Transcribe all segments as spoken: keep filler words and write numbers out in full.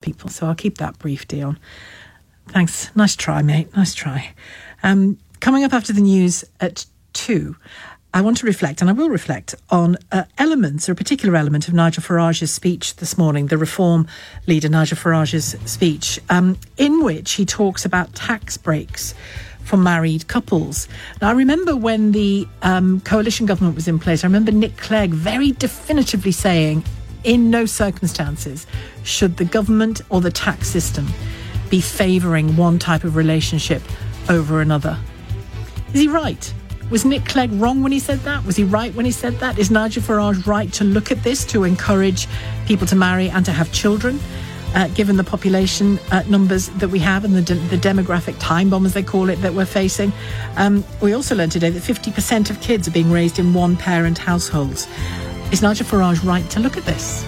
people. So I'll keep that brief, Dion. Thanks. Nice try, mate. Nice try. Um, coming up after the news at two, I want to reflect, and I will reflect, on uh, elements, or a particular element of Nigel Farage's speech this morning, the Reform leader Nigel Farage's speech, um, in which he talks about tax breaks for married couples. Now, I remember when the um, coalition government was in place, I remember Nick Clegg very definitively saying, in no circumstances should the government or the tax system be favouring one type of relationship over another. Is he right? Was Nick Clegg wrong when he said that? Was he right when he said that? Is Nigel Farage right to look at this, to encourage people to marry and to have children, uh, given the population uh, numbers that we have and the, de- the demographic time bomb, as they call it, that we're facing? Um, we also learned today that fifty percent of kids are being raised in one-parent households. Is Nigel Farage right to look at this?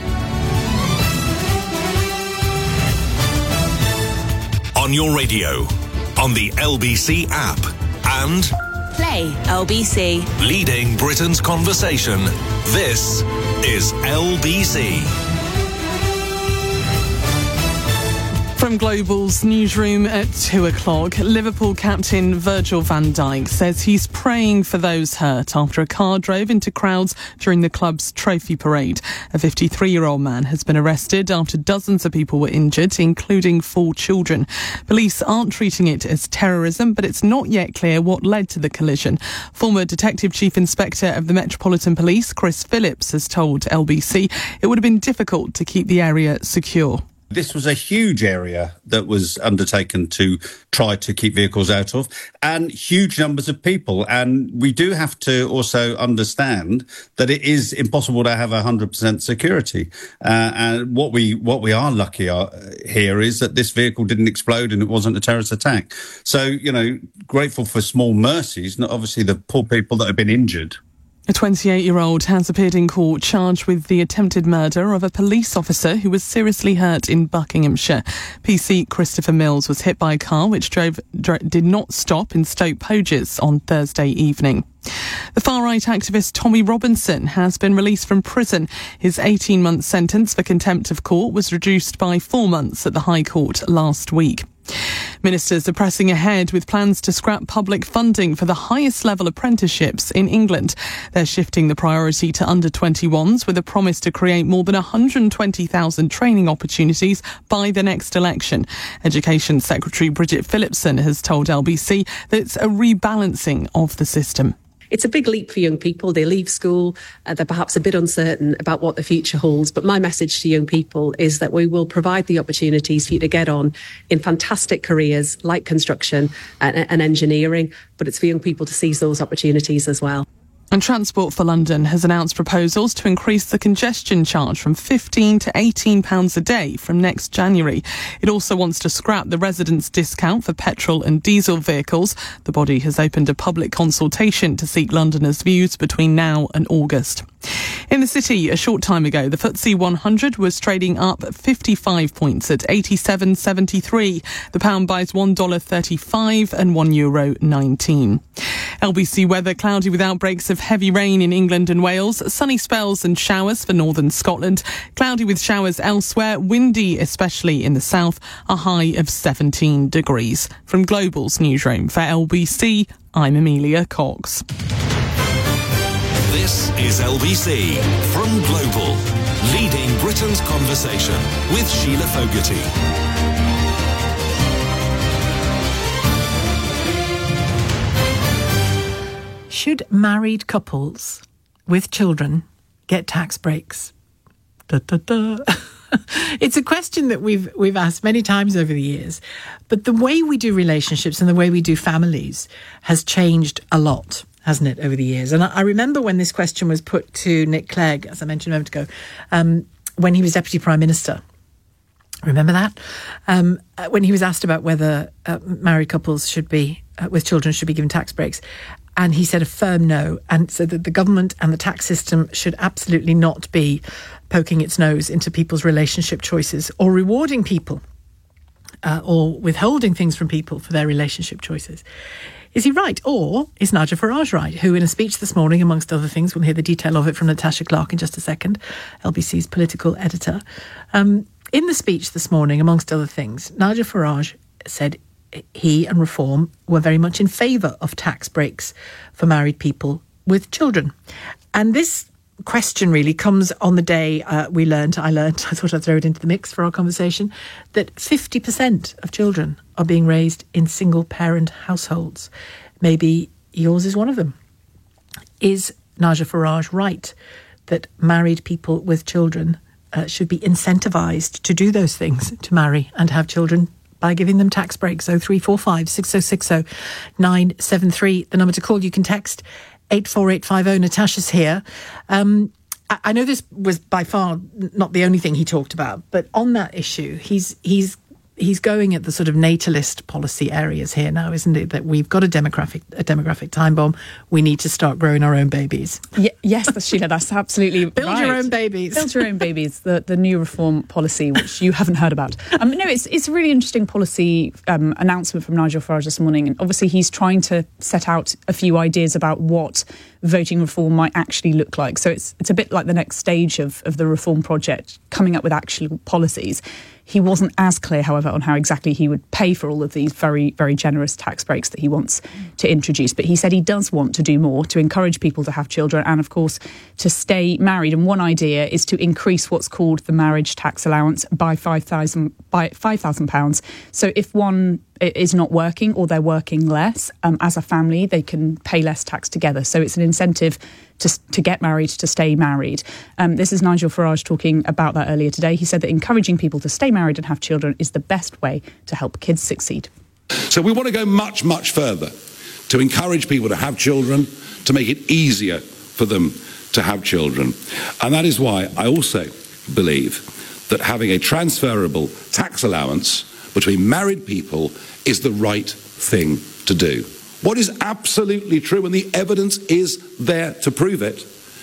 On your radio, on the L B C app, and Play L B C. Leading Britain's conversation. This is L B C. From Global's newsroom at two o'clock, Liverpool captain Virgil van Dijk says he's praying for those hurt after a car drove into crowds during the club's trophy parade. A fifty-three-year-old man has been arrested after dozens of people were injured, including four children. Police aren't treating it as terrorism, but it's not yet clear what led to the collision. Former Detective Chief Inspector of the Metropolitan Police, Chris Phillips, has told L B C it would have been difficult to keep the area secure. This was a huge area that was undertaken to try to keep vehicles out of, and huge numbers of people. And we do have to also understand that it is impossible to have one hundred percent security. Uh, and what we what we are lucky are, here is that this vehicle didn't explode and it wasn't a terrorist attack. So, you know, grateful for small mercies, not obviously the poor people that have been injured. A twenty-eight-year-old has appeared in court charged with the attempted murder of a police officer who was seriously hurt in Buckinghamshire. P C Christopher Mills was hit by a car which drove dr- did not stop in Stoke Poges on Thursday evening. The far-right activist Tommy Robinson has been released from prison. His eighteen-month sentence for contempt of court was reduced by four months at the High Court last week. Ministers are pressing ahead with plans to scrap public funding for the highest level apprenticeships in England. They're shifting the priority to under twenty-ones with a promise to create more than one hundred twenty thousand training opportunities by the next election. Education Secretary Bridget Phillipson has told L B C that it's a rebalancing of the system. It's a big leap for young people. They leave school, uh, they're perhaps a bit uncertain about what the future holds. But my message to young people is that we will provide the opportunities for you to get on in fantastic careers like construction and, and engineering. But it's for young people to seize those opportunities as well. And Transport for London has announced proposals to increase the congestion charge from fifteen to eighteen pounds a day from next January. It also wants to scrap the residents' discount for petrol and diesel vehicles. The body has opened a public consultation to seek Londoners' views between now and August. In the city, a short time ago, the F T S E one hundred was trading up fifty-five points at eighty-seven seventy-three. The pound buys one dollar thirty-five and one euro nineteen. L B C weather: cloudy with outbreaks of heavy rain in England and Wales, sunny spells and showers for northern Scotland, cloudy with showers elsewhere, windy especially in the south, a high of seventeen degrees. From Global's newsroom for L B C, I'm Amelia Cox. This is L B C from Global, leading Britain's conversation with Sheila Fogarty. Should married couples with children get tax breaks? Da, da, da. It's a question that we've we've asked many times over the years, but the way we do relationships and the way we do families has changed a lot, hasn't it, over the years? And I, I remember when this question was put to Nick Clegg, as I mentioned a moment ago, um, when he was Deputy Prime Minister. Remember that? Um, when he was asked about whether uh, married couples should be, uh, with children, should be given tax breaks. And he said a firm no, and said that the government and the tax system should absolutely not be poking its nose into people's relationship choices or rewarding people uh, or withholding things from people for their relationship choices. Is he right? Or is Nigel Farage right, who in a speech this morning, amongst other things, we'll hear the detail of it from Natasha Clark in just a second, L B C's political editor, um, in the speech this morning, amongst other things, Nigel Farage said he and Reform were very much in favour of tax breaks for married people with children. And this question really comes on the day uh, we learned, I learned, I thought I'd throw it into the mix for our conversation, that fifty percent of children are being raised in single-parent households. Maybe yours is one of them. Is Nigel Farage right that married people with children uh, should be incentivised to do those things, to marry and have children, by giving them tax breaks? oh three four five, six oh six oh, nine seven three, the number to call. You can text eight four eight five oh. Natasha's here. Um, I, I know this was by far not the only thing he talked about, but on that issue, he's he's he's going at the sort of natalist policy areas here now, isn't it? That we've got a demographic a demographic time bomb. We need to start growing our own babies. Y- yes, that's, Sheila, that's absolutely Build right. your own babies. Build your own babies. The the new reform policy, which you haven't heard about. Um, no, it's it's a really interesting policy um, announcement from Nigel Farage this morning, and obviously he's trying to set out a few ideas about what voting reform might actually look like. So it's it's a bit like the next stage of of the reform project, coming up with actual policies. He wasn't as clear, however, on how exactly he would pay for all of these very, very generous tax breaks that he wants to introduce. But he said he does want to do more to encourage people to have children and, of course, to stay married. And one idea is to increase what's called the marriage tax allowance by five thousand by five thousand pounds. So if one is not working or they're working less, um, as a family, they can pay less tax together. So it's an incentive to to get married, to stay married. Um, this is Nigel Farage talking about that earlier today. He said that encouraging people to stay married and have children is the best way to help kids succeed. So we want to go much, much further to encourage people to have children, to make it easier for them to have children. And that is why I also believe that having a transferable tax allowance between married people is the right thing to do. What is absolutely true, and the evidence is there to prove it,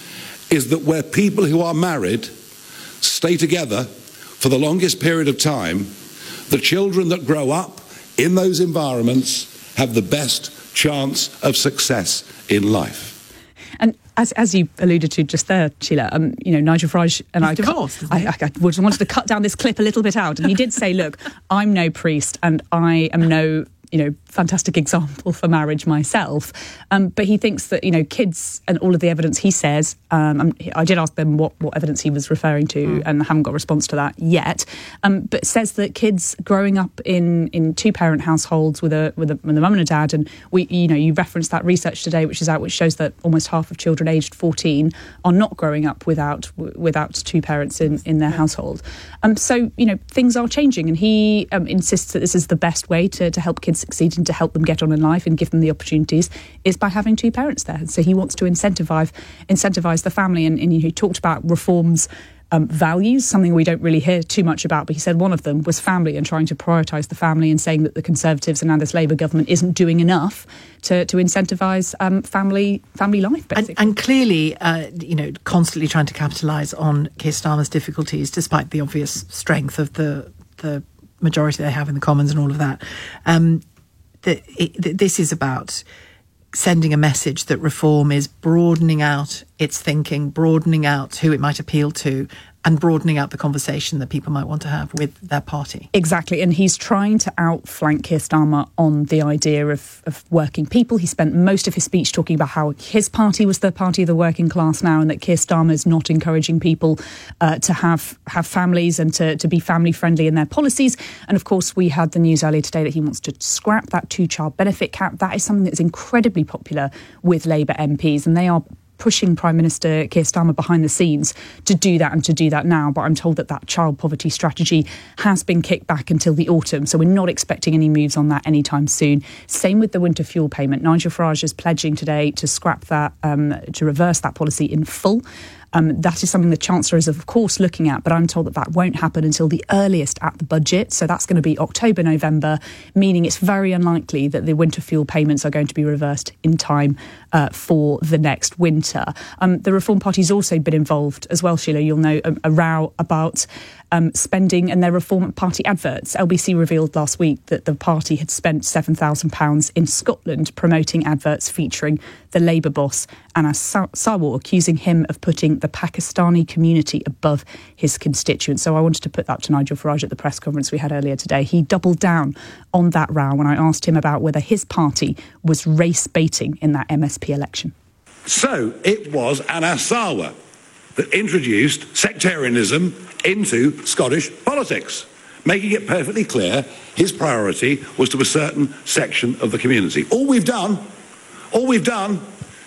is that where people who are married stay together for the longest period of time, the children that grow up in those environments have the best chance of success in life. And as as you alluded to just there, Sheila, um, you know, Nigel Farage and He's I, divorced, cut, I, I, I wanted to cut down this clip a little bit out, and he did say, "Look, I'm no priest, and I am no." you know, fantastic example for marriage myself. Um, but he thinks that, you know, kids and all of the evidence he says, um, I did ask them what, what evidence he was referring to mm. and haven't got a response to that yet. Um, but says that kids growing up in, in two-parent households with a with a, with a mum and a dad, and we, you know, you referenced that research today, which is out, which shows that almost half of children aged fourteen are not growing up without without two parents in, in their household. Um, so, you know, things are changing, and he um, insists that this is the best way to, to help kids succeed and to help them get on in life and give them the opportunities is by having two parents there. So he wants to incentivize incentivize the family, and, and he talked about reforms. Um, values, something we don't really hear too much about, but he said one of them was family and trying to prioritise the family, and saying that the Conservatives and now this Labour government isn't doing enough to, to incentivise um, family family life, basically. And, and clearly, uh, you know, constantly trying to capitalise on Keir Starmer's difficulties, despite the obvious strength of the the majority they have in the Commons and all of that. Um, the, it, this is about sending a message that reform is broadening out its thinking, broadening out who it might appeal to, and broadening out the conversation that people might want to have with their party. Exactly, and he's trying to outflank Keir Starmer on the idea of, of working people. He spent most of his speech talking about how his party was the party of the working class now, and that Keir Starmer is not encouraging people uh, to have, have families and to, to be family-friendly in their policies. And of course, we had the news earlier today that he wants to scrap that two-child benefit cap. That is something that is incredibly popular with Labour M Ps, and they are pushing Prime Minister Keir Starmer behind the scenes to do that and to do that now. But I'm told that that child poverty strategy has been kicked back until the autumn, so we're not expecting any moves on that anytime soon. Same with the winter fuel payment. Nigel Farage is pledging today to scrap that, um, to reverse that policy in full. Um, that is something the Chancellor is, of course, looking at, but I'm told that that won't happen until the earliest at the budget. So that's going to be October, November, meaning it's very unlikely that the winter fuel payments are going to be reversed in time uh, for the next winter. Um, the Reform Party's also been involved as well, Sheila. You'll know a, a row about um, spending and their Reform Party adverts. L B C revealed last week that the party had spent seven thousand pounds in Scotland promoting adverts featuring the Labour boss Anas Sarwar, accusing him of putting the Pakistani community above his constituents. So I wanted to put that to Nigel Farage at the press conference we had earlier today. He doubled down on that row when I asked him about whether his party was race baiting in that M S P election. So it was Anas Sarwar that introduced sectarianism into Scottish politics, making it perfectly clear his priority was to a certain section of the community. All we've done, all we've done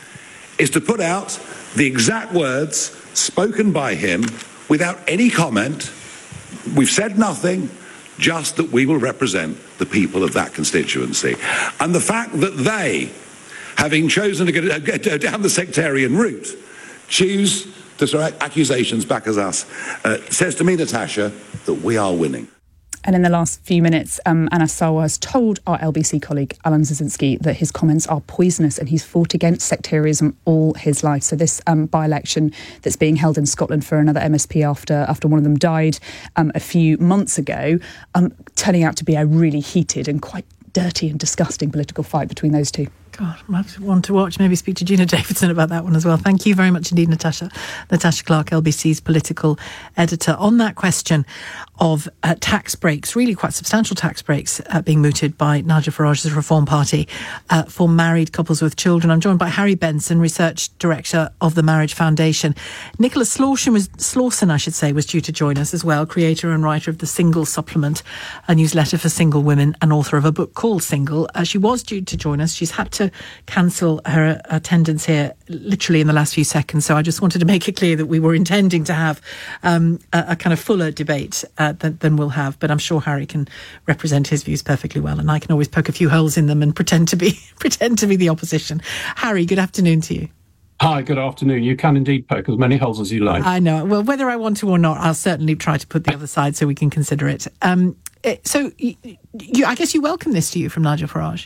is to put out the exact words spoken by him without any comment. We've said nothing, just that we will represent the people of that constituency. And the fact that they, having chosen to go, go down the sectarian route, choose to throw accusations back at us, uh, says to me, Natasha, that we are winning. And in the last few minutes, um, Anas Sarwar has told our L B C colleague Alan Zazinski that his comments are poisonous and he's fought against sectarianism all his life. So this um, by-election that's being held in Scotland for another M S P after after one of them died um, a few months ago, um, turning out to be a really heated and quite dirty and disgusting political fight between those two. God, I might want to watch, maybe speak to Gina Davidson about that one as well. Thank you very much indeed, Natasha. Natasha Clark, L B C's political editor. On that question of uh, tax breaks, really quite substantial tax breaks uh, being mooted by Nigel Farage's Reform Party uh, for married couples with children. I'm joined by Harry Benson, Research Director of the Marriage Foundation. Nicola Slawson, was, Slawson, I should say, was due to join us as well, creator and writer of The Single Supplement, a newsletter for single women, and author of a book called Single. Uh, she was due to join us. She's had to cancel her attendance here literally in the last few seconds. So I just wanted to make it clear that we were intending to have um, a, a kind of fuller debate uh, than, than we'll have. But I'm sure Harry can represent his views perfectly well, and I can always poke a few holes in them and pretend to be pretend to be the opposition. Harry, good afternoon to you. Hi, good afternoon. You can indeed poke as many holes as you like. I know. Well, whether I want to or not, I'll certainly try to put the other side so we can consider it. Um, so you, you, I guess you welcome this to you from Nigel Farage.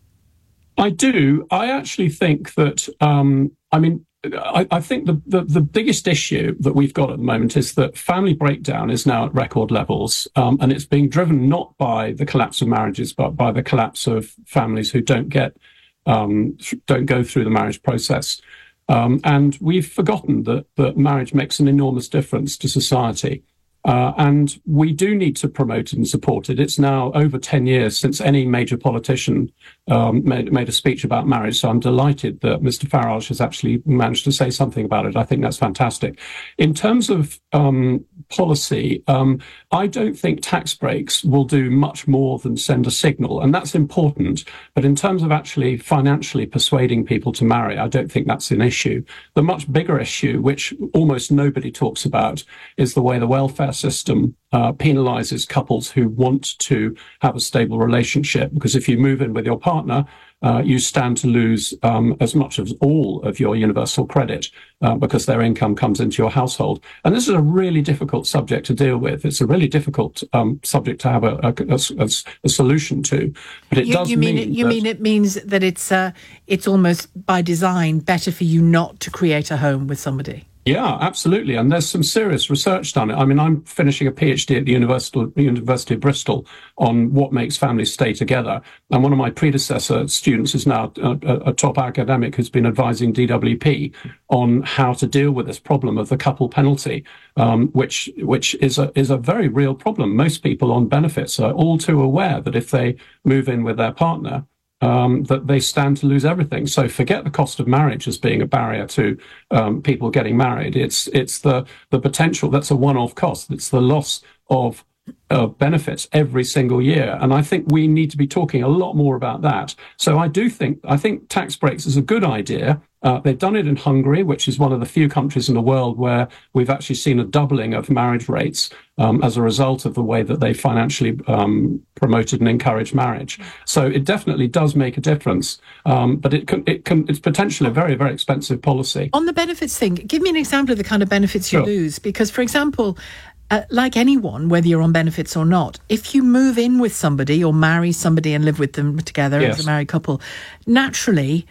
I do. I actually think that, um, I mean, I, I think the, the, the biggest issue that we've got at the moment is that family breakdown is now at record levels, um, and it's being driven not by the collapse of marriages, but by the collapse of families who don't get, um, don't go through the marriage process. Um, and we've forgotten that, that marriage makes an enormous difference to society. Uh, and we do need to promote it and support it. It's now over ten years since any major politician um, made, made a speech about marriage. So I'm delighted that Mister Farage has actually managed to say something about it. I think that's fantastic. In terms of um, policy, um, I don't think tax breaks will do much more than send a signal. And that's important. But in terms of actually financially persuading people to marry, I don't think that's an issue. The much bigger issue, which almost nobody talks about, is the way the welfare system uh, penalises couples who want to have a stable relationship. Because if you move in with your partner, uh, you stand to lose um, as much as all of your universal credit uh, because their income comes into your household. And this is a really difficult subject to deal with. It's a really difficult um, subject to have a, a, a, a solution to. But it you, does you mean, mean it, you that, mean it means that it's uh, it's almost by design better for you not to create a home with somebody. Yeah, absolutely. And there's some serious research done. I mean, I'm finishing a PhD at the University, University of Bristol on what makes families stay together. And one of my predecessor students is now a, a top academic who's been advising D W P on how to deal with this problem of the couple penalty, um, which which is a is a very real problem. Most people on benefits are all too aware that if they move in with their partner, Um, that they stand to lose everything. So forget the cost of marriage as being a barrier to um, people getting married. It's it's the the potential, that's a one-off cost. It's the loss of uh, benefits every single year. And I think we need to be talking a lot more about that. So I do think, I think tax breaks is a good idea. Uh, they've done it in Hungary, which is one of the few countries in the world where we've actually seen a doubling of marriage rates um, as a result of the way that they financially um, promoted and encouraged marriage. So it definitely does make a difference, um, but it can, it can, it's potentially a very, very expensive policy. On the benefits thing, give me an example of the kind of benefits you Sure. lose. Because, for example, uh, like anyone, whether you're on benefits or not, if you move in with somebody or marry somebody and live with them together Yes. as a married couple, naturally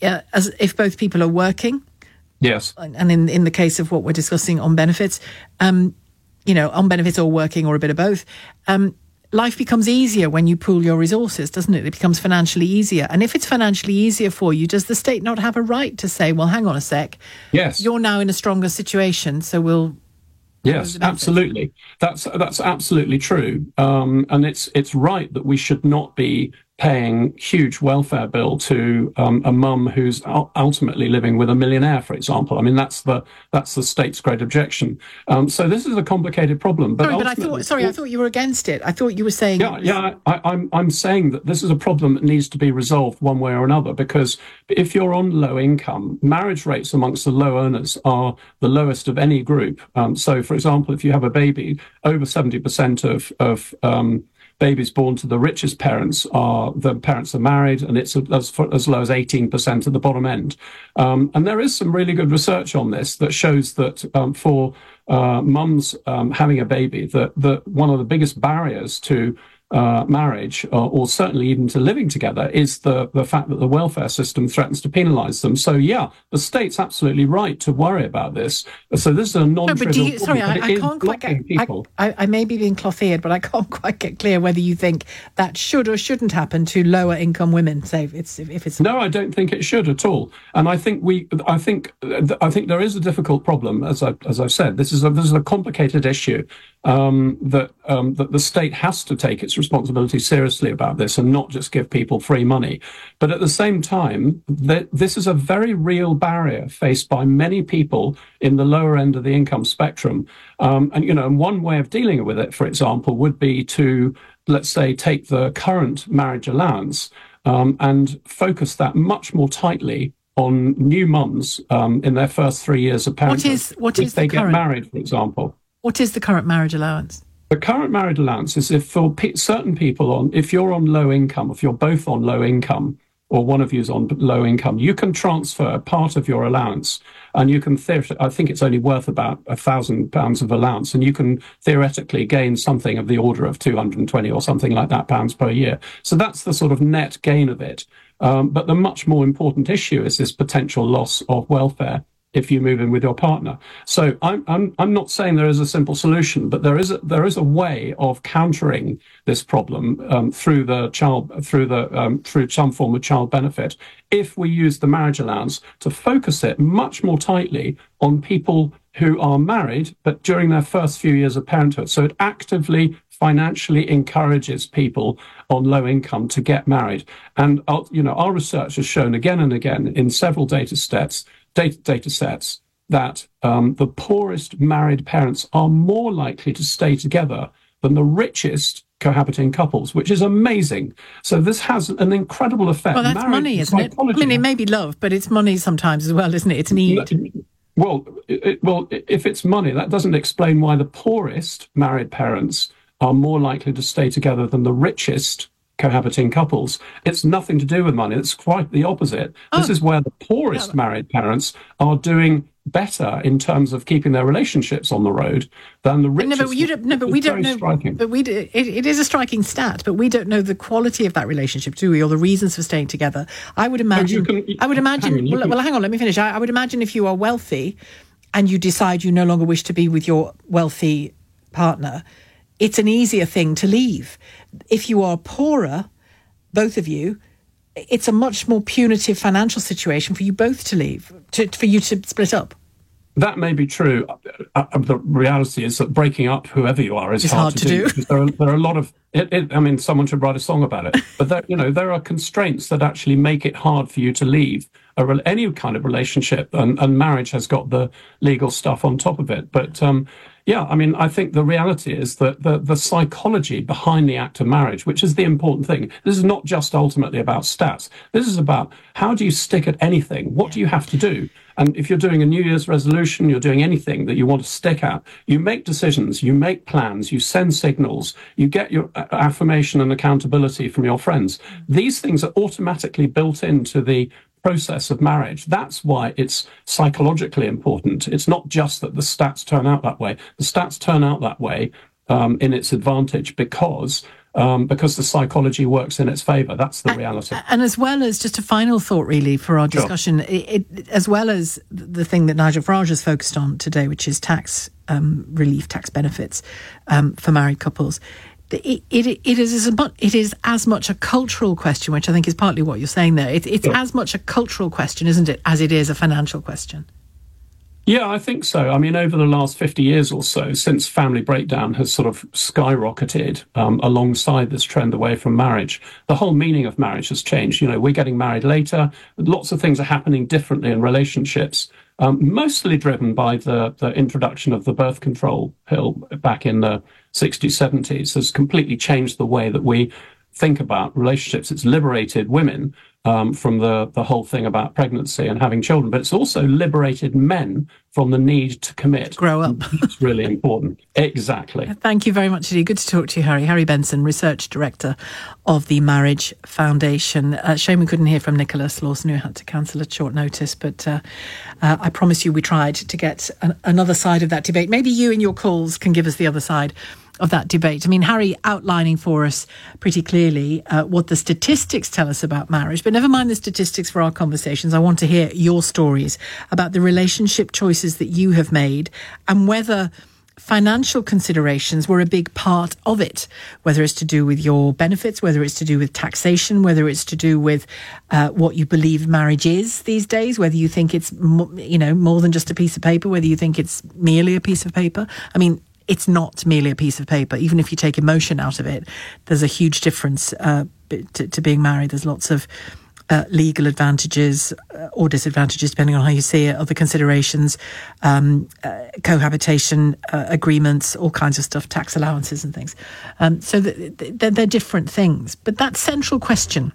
uh, as if both people are working. Yes. And in, in the case of what we're discussing on benefits, um, you know, on benefits or working or a bit of both, um, life becomes easier when you pool your resources, doesn't it? It becomes financially easier. And if it's financially easier for you, does the state not have a right to say, well, hang on a sec, yes, you're now in a stronger situation, so we'll... Yes, absolutely. That's that's absolutely true. Um, and it's it's right that we should not be paying huge welfare bill to um, a mum who's ultimately living with a millionaire, for example. I mean, that's the that's the state's great objection. Um, so this is a complicated problem. But sorry, but I thought sorry, I thought you were against it. I thought you were saying yeah, yeah. I, I'm I'm saying that this is a problem that needs to be resolved one way or another. Because if you're on low income, marriage rates amongst the low earners are the lowest of any group. Um, so, for example, if you have a baby, over seventy percent of of um, babies born to the richest parents are the parents are married, and it's as, as low as eighteen percent at the bottom end. Um, and there is some really good research on this that shows that um, for uh, mums um, having a baby, that, that one of the biggest barriers to Uh, marriage, or, or certainly even to living together, is the, the fact that the welfare system threatens to penalise them. So, yeah, the state's absolutely right to worry about this. So this is a non-trivial no, you, sorry, problem, I, I can't quite get... people. I, I, I may be being cloth-eared, but I can't quite get clear whether you think that should or shouldn't happen to lower-income women, say, if it's... If it's no, I don't think it should at all. And I think we... I think I think there is a difficult problem, as, I, as I've said. This is a, this is a complicated issue. Um, that um, that the state has to take its responsibility seriously about this and not just give people free money. But at the same time, th- this is a very real barrier faced by many people in the lower end of the income spectrum. Um, and, you know, one way of dealing with it, for example, would be to, let's say, take the current marriage allowance um, and focus that much more tightly on new mums um, in their first three years of parenthood. What is, what is if they the current... get married, for example. What is the current marriage allowance? The current marriage allowance is if for pe- certain people on, if you're on low income, if you're both on low income, or one of you is on low income, you can transfer part of your allowance, and you can, theor- I think it's only worth about a thousand pounds of allowance, and you can theoretically gain something of the order of two hundred twenty or something like that pounds per year. So that's the sort of net gain of it. Um, but the much more important issue is this potential loss of welfare if you move in with your partner. So I'm I'm I'm not saying there is a simple solution, but there is a, there is a way of countering this problem um, through the child through the um, through some form of child benefit, if we use the marriage allowance to focus it much more tightly on people who are married, but during their first few years of parenthood. So it actively financially encourages people on low income to get married. And uh, you know, our research has shown again and again in several data sets. Data, data sets that um, the poorest married parents are more likely to stay together than the richest cohabiting couples, which is amazing. So this has an incredible effect. Well, that's Marriage money, isn't it? I mean, it may be love, but it's money sometimes as well, isn't it? It's need. Well, it, well, if it's money, that doesn't explain why the poorest married parents are more likely to stay together than the richest cohabiting couples. It's nothing to do with money. It's quite the opposite. Oh. This is where the poorest yeah. married parents are doing better in terms of keeping their relationships on the road than the richest. No, but, you don't, no, but we don't know. Striking. But we do, it, it is a striking stat, but we don't know the quality of that relationship, do we, or the reasons for staying together? I would imagine. No, can, I would imagine. Hang on, well, can, well, hang on. Let me finish. I, I would imagine if you are wealthy, and you decide you no longer wish to be with your wealthy partner, it's an easier thing to leave. If you are poorer, both of you, it's a much more punitive financial situation for you both to leave, to, for you to split up. That may be true. Uh, the reality is that breaking up, whoever you are, is it's hard, hard to do. do. There, are, there are a lot of. It, it, I mean, someone should write a song about it. But there, you know, there are constraints that actually make it hard for you to leave a, any kind of relationship, and, and marriage has got the legal stuff on top of it. But um, yeah, I mean, I think the reality is that the, the psychology behind the act of marriage, which is the important thing, this is not just ultimately about stats. This is about how do you stick at anything? What do you have to do? And if you're doing a New Year's resolution, you're doing anything that you want to stick at, you make decisions, you make plans, you send signals, you get your affirmation and accountability from your friends. These things are automatically built into the process of marriage. That's why it's psychologically important. It's not just that the stats turn out that way. The stats turn out that way um, in its advantage because um, because the psychology works in its favour. That's the reality. And, and as well as, just a final thought really for our discussion, sure. it, it, as well as the thing that Nigel Farage has focused on today, which is tax um, relief, tax benefits um, for married couples, It, it, it, is as much, it is as much a cultural question, which I think is partly what you're saying there. It, it's yeah. as much a cultural question, isn't it, as it is a financial question? Yeah, I think so. I mean, over the last fifty years or so, since family breakdown has sort of skyrocketed um, alongside this trend away from marriage, the whole meaning of marriage has changed. You know, we're getting married later. Lots of things are happening differently in relationships, um, mostly driven by the, the introduction of the birth control pill back in the sixties, seventies, has completely changed the way that we think about relationships. It's liberated women um, from the, the whole thing about pregnancy and having children, but it's also liberated men from the need to commit. Grow up. It's really important. Exactly. Thank you very much indeed. Good to talk to you, Harry. Harry Benson, Research Director of the Marriage Foundation. Uh, shame we couldn't hear from Nicholas Lawson, who had to cancel at short notice, but uh, uh, I promise you we tried to get an, another side of that debate. Maybe you in your calls can give us the other side of that debate. I mean, Harry outlining for us pretty clearly uh, what the statistics tell us about marriage, but never mind the statistics for our conversations. I want to hear your stories about the relationship choices that you have made and whether financial considerations were a big part of it, whether it's to do with your benefits, whether it's to do with taxation, whether it's to do with uh, what you believe marriage is these days, whether you think it's, you know, more than just a piece of paper, whether you think it's merely a piece of paper. I mean, it's not merely a piece of paper. Even if you take emotion out of it, there's a huge difference uh, to, to being married. There's lots of uh, legal advantages uh, or disadvantages, depending on how you see it, other considerations, um, uh, cohabitation uh, agreements, all kinds of stuff, tax allowances and things. Um, so th- th- they're different things. But that central question,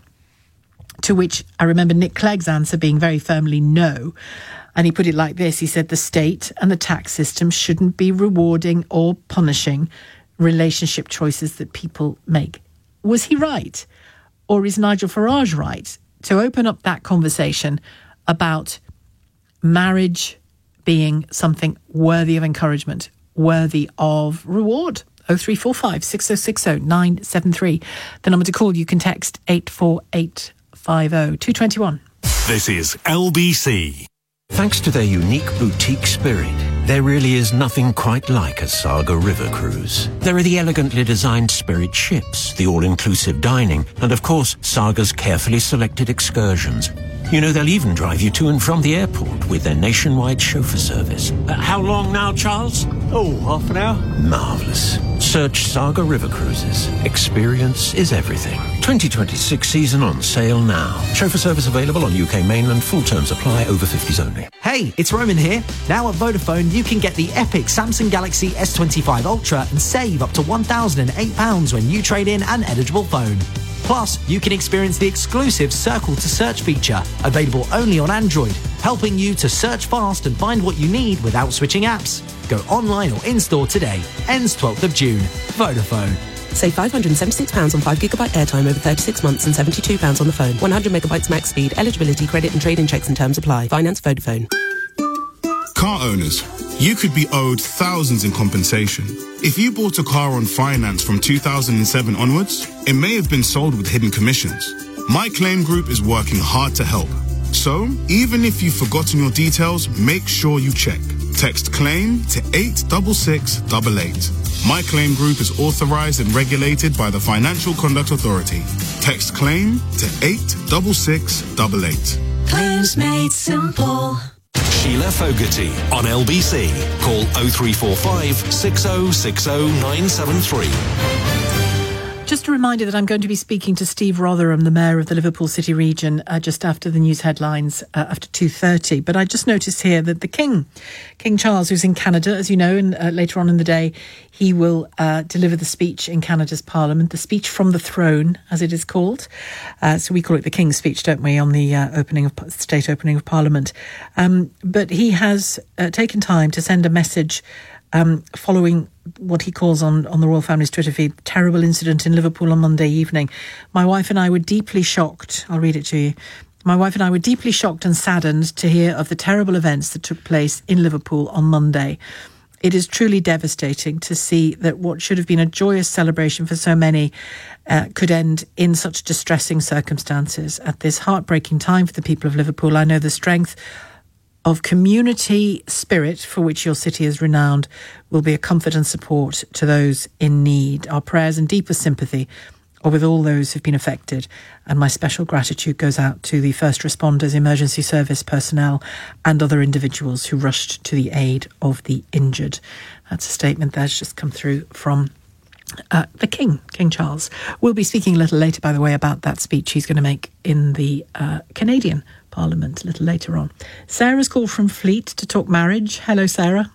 to which I remember Nick Clegg's answer being very firmly no, and he put it like this. He said the state and the tax system shouldn't be rewarding or punishing relationship choices that people make. Was he right? Or is Nigel Farage right to open up that conversation about marriage being something worthy of encouragement, worthy of reward? oh three four five, six oh six oh, nine seven three. The number to call, you can text eight four eight five oh. two twenty-one. This is L B C. Thanks to their unique boutique spirit, there really is nothing quite like a Saga River cruise. There are the elegantly designed Spirit ships, the all-inclusive dining, and of course, Saga's carefully selected excursions. You know, they'll even drive you to and from the airport with their nationwide chauffeur service. Uh, how long now, Charles? Oh, half an hour. Marvellous. Search Saga River Cruises. Experience is everything. twenty twenty-six season on sale now. Chauffeur service available on U K mainland. Full terms apply. Over fifties only. Hey, it's Roman here. Now at Vodafone, you can get the epic Samsung Galaxy S twenty-five Ultra and save up to one thousand eight pounds when you trade in an eligible phone. Plus, you can experience the exclusive Circle to Search feature, available only on Android, helping you to search fast and find what you need without switching apps. Go online or in-store today. Ends twelfth of June. Vodafone. Save five hundred seventy-six pounds on five gigabyte airtime over thirty-six months and seventy-two pounds on the phone. one hundred megabytes max speed. Eligibility, credit and trade-in checks and terms apply. Finance Vodafone. Car owners, you could be owed thousands in compensation. If you bought a car on finance from two thousand seven onwards, it may have been sold with hidden commissions. My Claim Group is working hard to help. So, even if you've forgotten your details, make sure you check. Text CLAIM to eight six six eight eight. My Claim Group is authorized and regulated by the Financial Conduct Authority. Text CLAIM to eight six six eight eight. Claims made simple. Sheila Fogarty on L B C. Call oh three four five, six oh six oh, nine seven three. Just a reminder that I'm going to be speaking to Steve Rotherham, the Mayor of the Liverpool City region, uh, just after the news headlines, uh, after two thirty. But I just noticed here that the King, King Charles, who's in Canada, as you know, and uh, later on in the day, he will uh, deliver the speech in Canada's Parliament, the speech from the throne, as it is called. Uh, so we call it the King's speech, don't we, on the uh, opening of state opening of Parliament. Um, but he has uh, taken time to send a message Um, following what he calls on, on the Royal Family's Twitter feed, terrible incident in Liverpool on Monday evening. My wife and I were deeply shocked. I'll read it to you. My wife and I were deeply shocked and saddened to hear of the terrible events that took place in Liverpool on Monday. It is truly devastating to see that what should have been a joyous celebration for so many uh, could end in such distressing circumstances at this heartbreaking time for the people of Liverpool. I know the strength of community spirit for which your city is renowned will be a comfort and support to those in need. Our prayers and deepest sympathy are with all those who've been affected, and my special gratitude goes out to the first responders, emergency service personnel and other individuals who rushed to the aid of the injured. That's a statement that's just come through from uh, the King, King Charles. We'll be speaking a little later, by the way, about that speech he's going to make in the uh, Canadian Parliament a little later on. Sarah's called from Fleet to talk marriage. Hello, Sarah.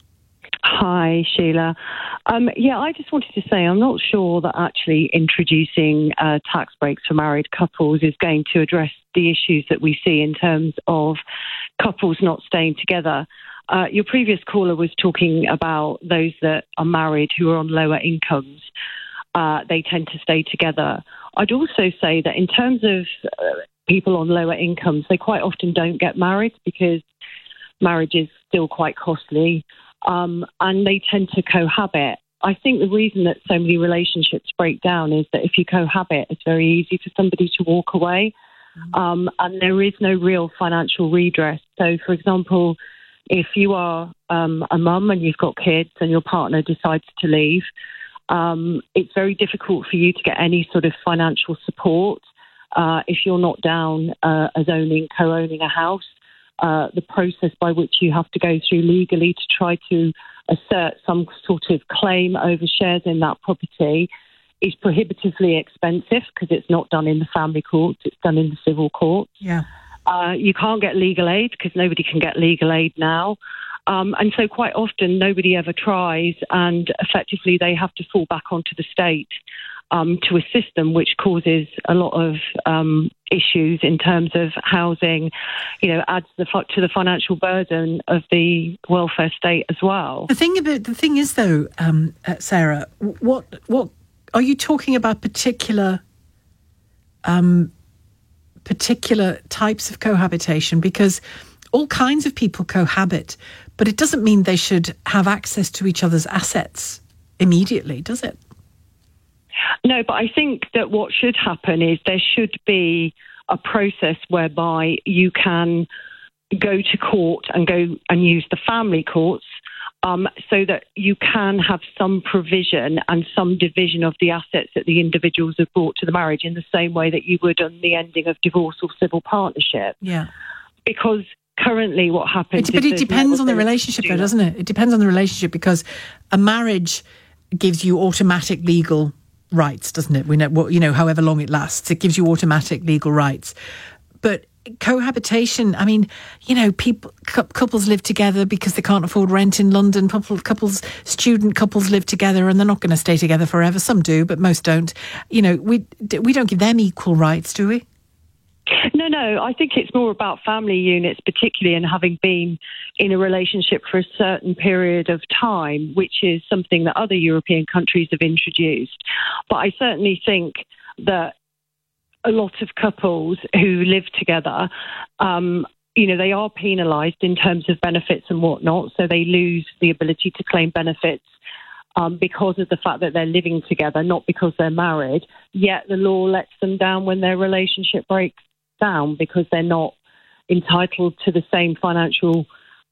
Hi, Sheila. Um, yeah, I just wanted to say I'm not sure that actually introducing uh, tax breaks for married couples is going to address the issues that we see in terms of couples not staying together. Uh, your previous caller was talking about those that are married who are on lower incomes. Uh, they tend to stay together. I'd also say that in terms of uh, people on lower incomes, they quite often don't get married because marriage is still quite costly. Um, and they tend to cohabit. I think the reason that so many relationships break down is that if you cohabit, it's very easy for somebody to walk away. Mm-hmm. Um, and there is no real financial redress. So, for example, if you are um, a mum and you've got kids and your partner decides to leave, um, it's very difficult for you to get any sort of financial support uh, if you're not down uh, as owning, co-owning a house. Uh, the process by which you have to go through legally to try to assert some sort of claim over shares in that property is prohibitively expensive because it's not done in the family courts, it's done in the civil courts. Yeah. Uh, you can't get legal aid because nobody can get legal aid now. Um, and so quite often nobody ever tries, and effectively they have to fall back onto the state um, to assist them, which causes a lot of um, issues in terms of housing, you know, adds the, to the financial burden of the welfare state as well. The thing about the thing is, though, um, uh, Sarah, what what are you talking about? Particular, um, particular types of cohabitation, because all kinds of people cohabit, but it doesn't mean they should have access to each other's assets immediately, does it? No, but I think that what should happen is there should be a process whereby you can go to court and go and use the family courts um, so that you can have some provision and some division of the assets that the individuals have brought to the marriage in the same way that you would on the ending of divorce or civil partnership. Yeah. Because currently what happens it, but is... it depends on the relationship, though, doesn't it? It depends on the relationship, because a marriage gives you automatic legal rights, doesn't it? We know, you know, however long it lasts, it gives you automatic legal rights. But cohabitation, I mean, you know, people couples live together because they can't afford rent in London. Couples, student couples live together, and they're not going to stay together forever. Some do, but most don't. You know, we we don't give them equal rights, do we? No, no, I think it's more about family units, particularly, and having been in a relationship for a certain period of time, which is something that other European countries have introduced. But I certainly think that a lot of couples who live together, um, you know, they are penalised in terms of benefits and whatnot, so they lose the ability to claim benefits Um, because of the fact that they're living together, not because they're married. Yet the law lets them down when their relationship breaks down because they're not entitled to the same financial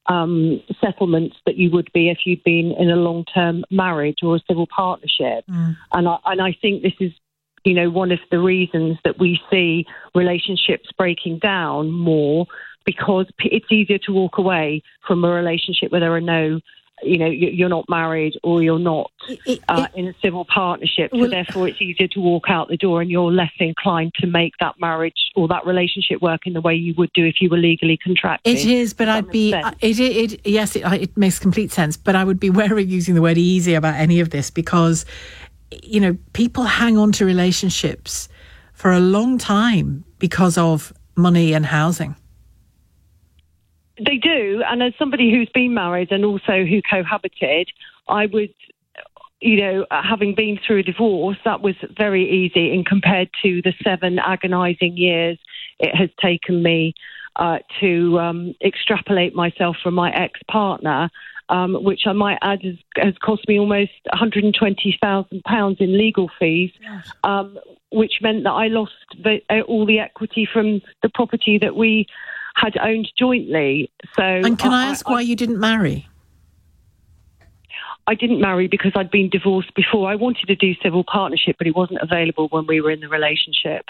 um, settlements that you would be if you'd been in a long-term marriage or a civil partnership. Mm. And I, and I think this is, you know, one of the reasons that we see relationships breaking down more, because it's easier to walk away from a relationship where there are no, you know, you're not married or you're not uh, in a civil partnership. So well, therefore it's easier to walk out the door, and you're less inclined to make that marriage or that relationship work in the way you would do if you were legally contracted. It is, but I'd be, it, it, it, yes, it, it makes complete sense, but I would be wary of using the word easy about any of this, because, you know, people hang on to relationships for a long time because of money and housing. They do, and as somebody who's been married and also who cohabited, I would, you know, having been through a divorce, that was very easy in compared to the seven agonising years it has taken me uh, to um, extrapolate myself from my ex-partner um, which I might add has, has cost me almost one hundred twenty thousand pounds in legal fees, um, which meant that I lost the, uh, all the equity from the property that we had owned jointly. So, and can I, I ask I, why you didn't marry? I didn't marry because I'd been divorced before. I wanted to do civil partnership, but it wasn't available when we were in the relationship.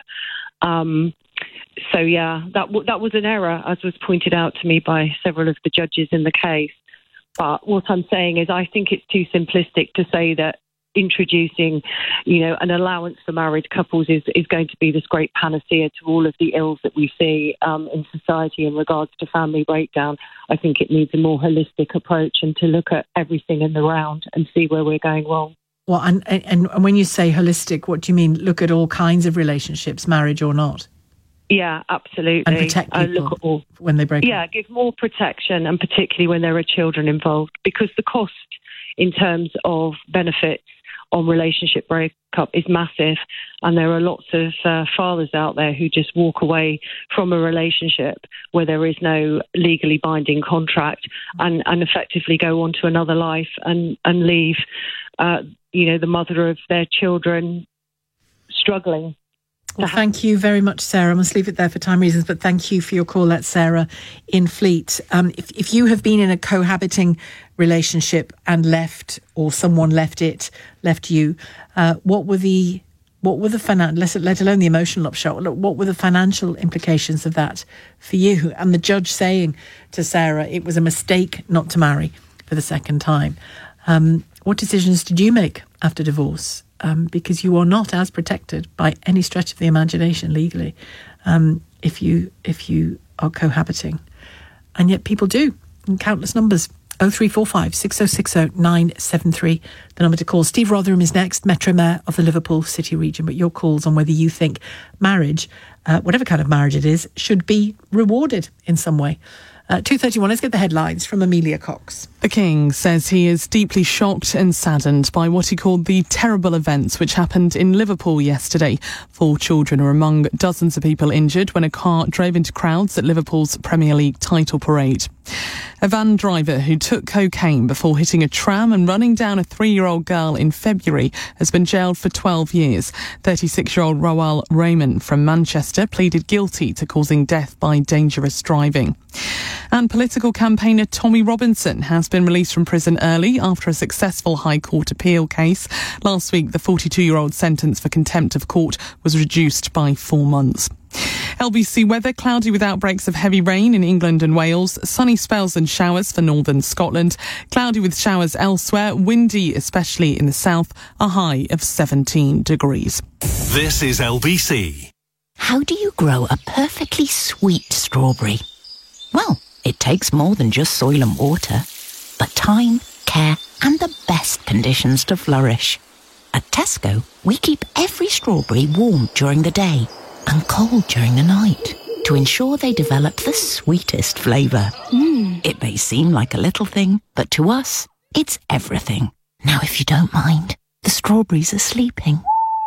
Um, so, yeah, that w- that was an error, as was pointed out to me by several of the judges in the case. But what I'm saying is I think it's too simplistic to say that introducing, you know, an allowance for married couples is, is going to be this great panacea to all of the ills that we see um, in society in regards to family breakdown. I think it needs a more holistic approach and to look at everything in the round and see where we're going wrong. Well, and, and, and when you say holistic, what do you mean? Look at all kinds of relationships, marriage or not? Yeah, absolutely. And protect people uh, look at all, when they break Yeah, up. give more protection, and particularly when there are children involved, because the cost in terms of benefits on relationship breakup is massive, and there are lots of uh, fathers out there who just walk away from a relationship where there is no legally binding contract and, and effectively go on to another life and, and leave, uh, you know, the mother of their children struggling. Well, thank you very much, Sarah. I must leave it there for time reasons, but thank you for your call. That's Sarah in Fleet. Um, if, if you have been in a cohabiting relationship and left, or someone left it, left you, uh, what were the what were the finan- let, let alone the emotional upshot? What were the financial implications of that for you? And the judge saying to Sarah, it was a mistake not to marry for the second time. Um, what decisions did you make after divorce? Um, because you are not as protected by any stretch of the imagination legally um, if you if you are cohabiting. And yet people do, in countless numbers. oh three four five, six oh six oh, nine seven three, the number to call. Steve Rotherham is next, Metro Mayor of the Liverpool City region. But your calls on whether you think marriage, uh, whatever kind of marriage it is, should be rewarded in some way. Uh, two thirty-one, let's get the headlines from Amelia Cox. The King says he is deeply shocked and saddened by what he called the terrible events which happened in Liverpool yesterday. Four children are among dozens of people injured when a car drove into crowds at Liverpool's Premier League title parade. A van driver who took cocaine before hitting a tram and running down a three-year-old girl in February has been jailed for twelve years. thirty-six-year-old Rawal Raymond from Manchester pleaded guilty to causing death by dangerous driving. And political campaigner Tommy Robinson has been released from prison early after a successful High Court appeal case. Last week, the forty-two-year-old sentence for contempt of court was reduced by four months. L B C weather, cloudy with outbreaks of heavy rain in England and Wales, sunny spells and showers for northern Scotland, cloudy with showers elsewhere, windy especially in the south, a high of seventeen degrees. This is L B C. How do you grow a perfectly sweet strawberry? Well, it takes more than just soil and water, but time, care and the best conditions to flourish. At Tesco, we keep every strawberry warm during the day and cold during the night to ensure they develop the sweetest flavour. Mm. It may seem like a little thing, but to us, it's everything. Now, if you don't mind, the strawberries are sleeping.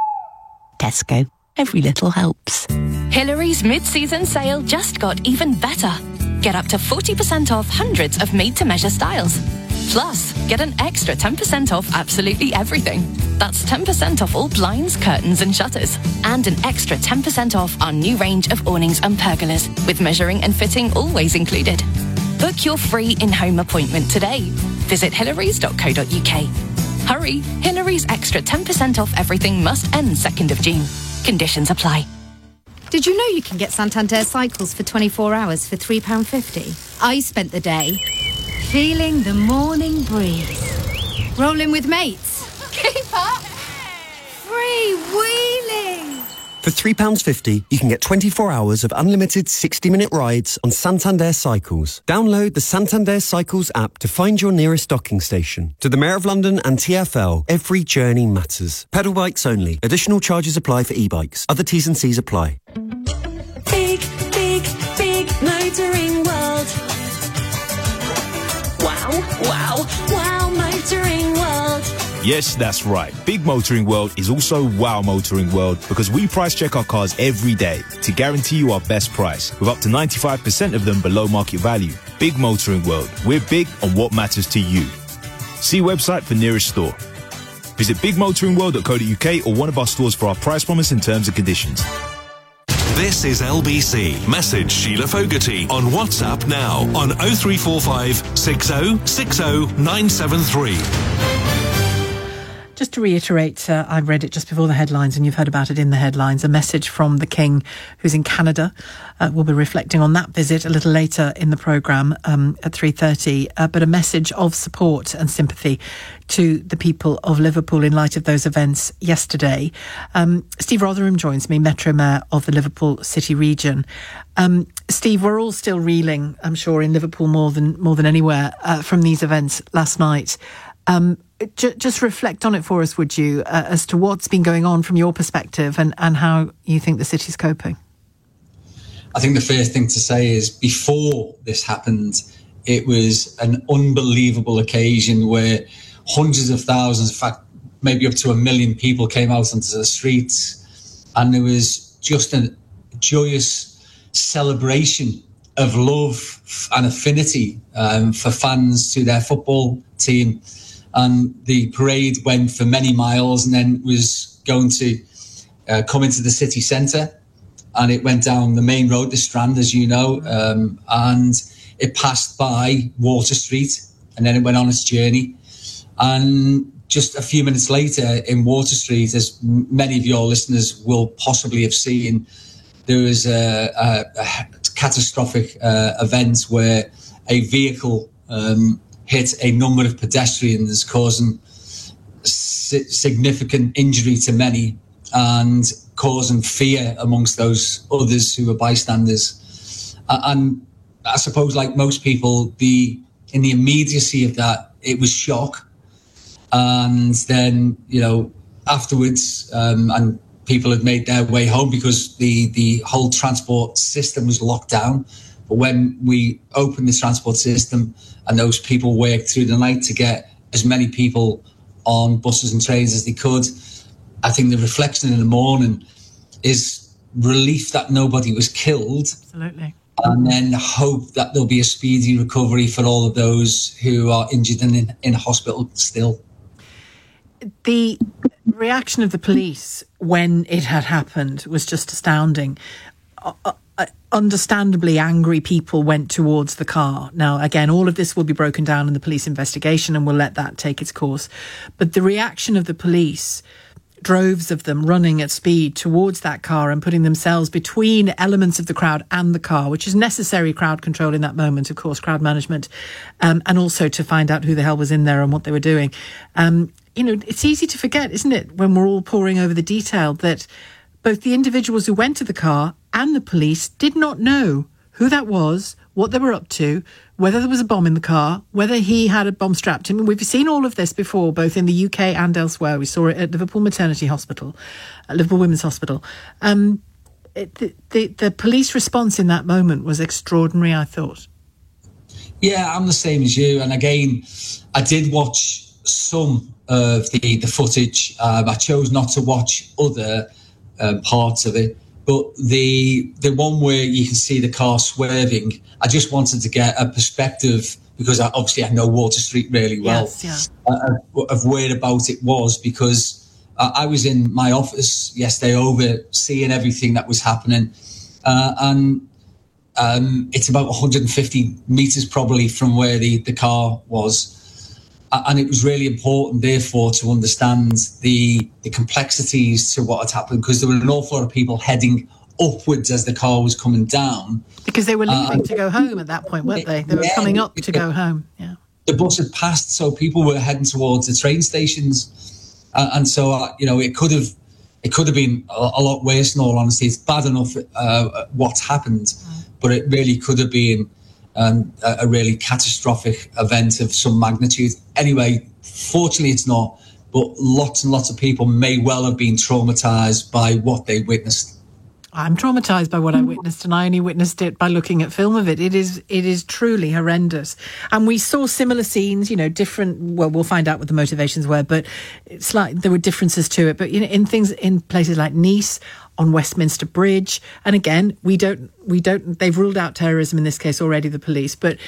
Tesco, every little helps. Hillary's mid-season sale just got even better. Get up to forty percent off hundreds of made-to-measure styles. Plus, get an extra ten percent off absolutely everything. That's ten percent off all blinds, curtains and shutters. And an extra ten percent off our new range of awnings and pergolas, with measuring and fitting always included. Book your free in-home appointment today. Visit hillarys dot co dot uk. Hurry, Hillary's extra ten percent off everything must end second of June. Conditions apply. Did you know you can get Santander Cycles for twenty-four hours for three pounds fifty? I spent the day feeling the morning breeze. Rolling with mates. Keep up. Free wheeling. For three pounds fifty, you can get twenty-four hours of unlimited sixty-minute rides on Santander Cycles. Download the Santander Cycles app to find your nearest docking station. To the Mayor of London and T F L, every journey matters. Pedal bikes only. Additional charges apply for e-bikes. Other T's and C's apply. Big, big, big motoring world. Wow, wow, wow motoring world. Yes, that's right. Big Motoring World is also Wow Motoring World because we price check our cars every day to guarantee you our best price with up to ninety-five percent of them below market value. Big Motoring World. We're big on what matters to you. See website for nearest store. Visit big motoring world dot co dot uk or one of our stores for our price promise and terms and conditions. This is L B C. Message Sheila Fogarty on WhatsApp now on oh three four five, six oh six oh, nine seven three. Just to reiterate, uh, I read it just before the headlines and you've heard about it in the headlines, a message from the King who's in Canada. Uh, we'll be reflecting on that visit a little later in the programme um, at three thirty, uh, but a message of support and sympathy to the people of Liverpool in light of those events yesterday. Um, Steve Rotherham joins me, Metro Mayor of the Liverpool City region. Um, Steve, we're all still reeling, I'm sure, in Liverpool more than more than anywhere uh, from these events last night. Um, j- just reflect on it for us, would you, uh, as to what's been going on from your perspective and, and how you think the city's coping? I think the first thing to say is before this happened, it was an unbelievable occasion where hundreds of thousands, in fact, maybe up to a million people came out onto the streets. And there was just a joyous celebration of love and affinity um, for fans to their football team. And the parade went for many miles and then was going to uh, come into the city centre. And it went down the main road, the Strand, as you know, um, and it passed by Water Street and then it went on its journey. And just a few minutes later in Water Street, as many of your listeners will possibly have seen, there was a, a, a catastrophic uh, event where a vehicle um, hit a number of pedestrians, causing si- significant injury to many and causing fear amongst those others who were bystanders. Uh, and I suppose, like most people, the in the immediacy of that, it was shock. And then, you know, afterwards, um, and people had made their way home because the, the whole transport system was locked down. But when we opened the transport system and those people worked through the night to get as many people on buses and trains as they could, I think the reflection in the morning is relief that nobody was killed. Absolutely. And then hope that there'll be a speedy recovery for all of those who are injured and in, in hospital still. The reaction of the police when it had happened was just astounding. Uh, uh, understandably angry people went towards the car. Now, again, all of this will be broken down in the police investigation and we'll let that take its course. But the reaction of the police, droves of them running at speed towards that car and putting themselves between elements of the crowd and the car, which is necessary crowd control in that moment, of course, crowd management, um, and also to find out who the hell was in there and what they were doing. Um, you know, it's easy to forget, isn't it, when we're all poring over the detail, that both the individuals who went to the car and the police did not know who that was, what they were up to, whether there was a bomb in the car, whether he had a bomb strapped to him. We've seen all of this before, both in the U K and elsewhere. We saw it at Liverpool Maternity Hospital, at Liverpool Women's Hospital. Um, it, the, the, the police response in that moment was extraordinary, I thought. Yeah, I'm the same as you. And again, I did watch some of the, the footage. Um, I chose not to watch other um, parts of it. But the the one where you can see the car swerving, I just wanted to get a perspective, because I, obviously I know Water Street really well, yes, yeah. uh, of whereabout it was, because uh, I was in my office yesterday overseeing everything that was happening. Uh, and um, it's about one hundred fifty metres probably from where the, the car was. And it was really important, therefore, to understand the the complexities to what had happened, because there were an awful lot of people heading upwards as the car was coming down. Because they were leaving uh, to go home at that point, weren't they? They were yeah, coming up to go home, yeah. The bus had passed, so people were heading towards the train stations. Uh, and so, uh, you know, it could have it could have been a, a lot worse, in all honesty. It's bad enough uh, what's happened, mm. but it really could have been Um, a, a really catastrophic event of some magnitude. Anyway, fortunately it's not, but lots and lots of people may well have been traumatised by what they witnessed. I'm traumatised by what I witnessed, and I only witnessed it by looking at film of it. It is it is truly horrendous. And we saw similar scenes, you know, different, well, we'll find out what the motivations were, but it's like there were differences to it. But, you know, in things, in places like Nice, on Westminster Bridge, and again, we don't, we don't, they've ruled out terrorism in this case already, the police, but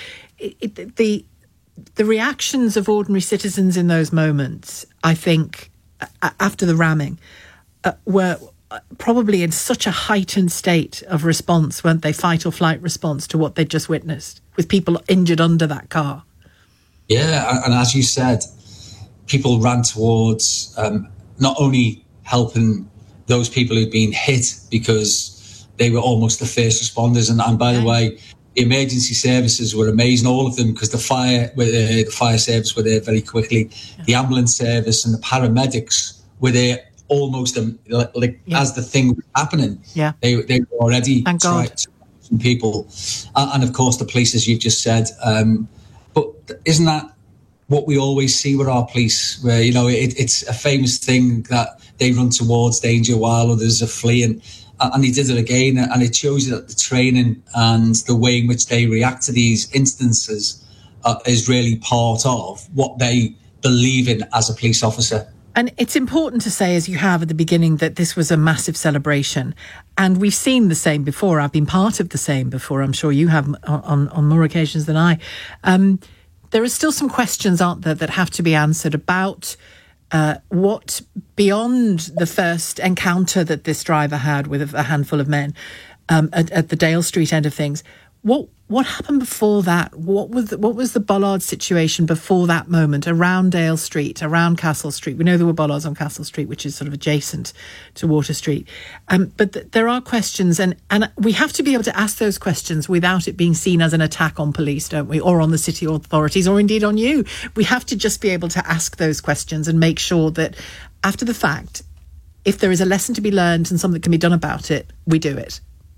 it, it, the the reactions of ordinary citizens in those moments, I think, after the ramming, uh, were probably in such a heightened state of response, weren't they? Fight or flight response to what they'd just witnessed, with people injured under that car. Yeah, and as you said, people ran towards um, not only helping those people who'd been hit because they were almost the first responders, and, and by the way, the emergency services were amazing, all of them, because the fire, uh, the fire service were there very quickly. Yeah. The ambulance service and the paramedics were there almost um, like yeah. as the thing was happening. Yeah, they they were already Thank trying God. to some people, uh, and of course the police, as you've just said. Um, but isn't that what we always see with our police? Where you know it, it's a famous thing that they run towards danger while others are fleeing. And he did it again, and it shows you that the training and the way in which they react to these instances uh, is really part of what they believe in as a police officer. And it's important to say, as you have at the beginning, that this was a massive celebration. And we've seen the same before. I've been part of the same before. I'm sure you have on, on more occasions than I. Um, there are still some questions, aren't there, that have to be answered about Uh, what, beyond the first encounter that this driver had with a handful of men um, at, at the Dale Street end of things, what what happened before that? What was the, what was the bollard situation before that moment around Dale Street, around Castle Street? We know there were bollards on Castle Street, which is sort of adjacent to Water Street. Um, but th- there are questions, and, and we have to be able to ask those questions without it being seen as an attack on police, don't we? Or on the city authorities, or indeed on you. We have to just be able to ask those questions and make sure that after the fact, if there is a lesson to be learned and something can be done about it, we do it.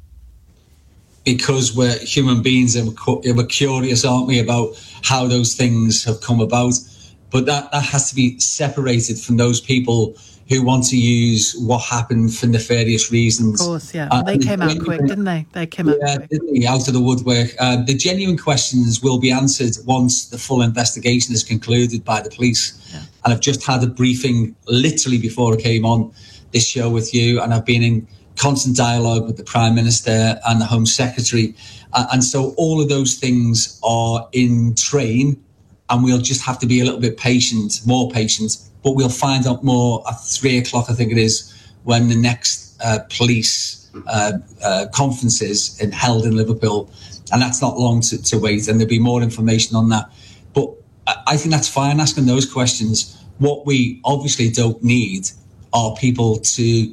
Because we're human beings and we're curious, aren't we, about how those things have come about. But that, that has to be separated from those people who want to use what happened for nefarious reasons. Of course, yeah. Uh, they came out quick, didn't they? They came out yeah, quick. Didn't they? Out of the woodwork. Uh, the genuine questions will be answered once the full investigation is concluded by the police. Yeah. And I've just had a briefing literally before I came on this show with you, and I've been in constant dialogue with the Prime Minister and the Home Secretary. Uh, and so all of those things are in train, and we'll just have to be a little bit patient, more patient. But we'll find out more at three o'clock, I think it is, when the next uh, police uh, uh, conference is in, held in Liverpool. And that's not long to, to wait, and there'll be more information on that. But I think that's fine, asking those questions. What we obviously don't need are people to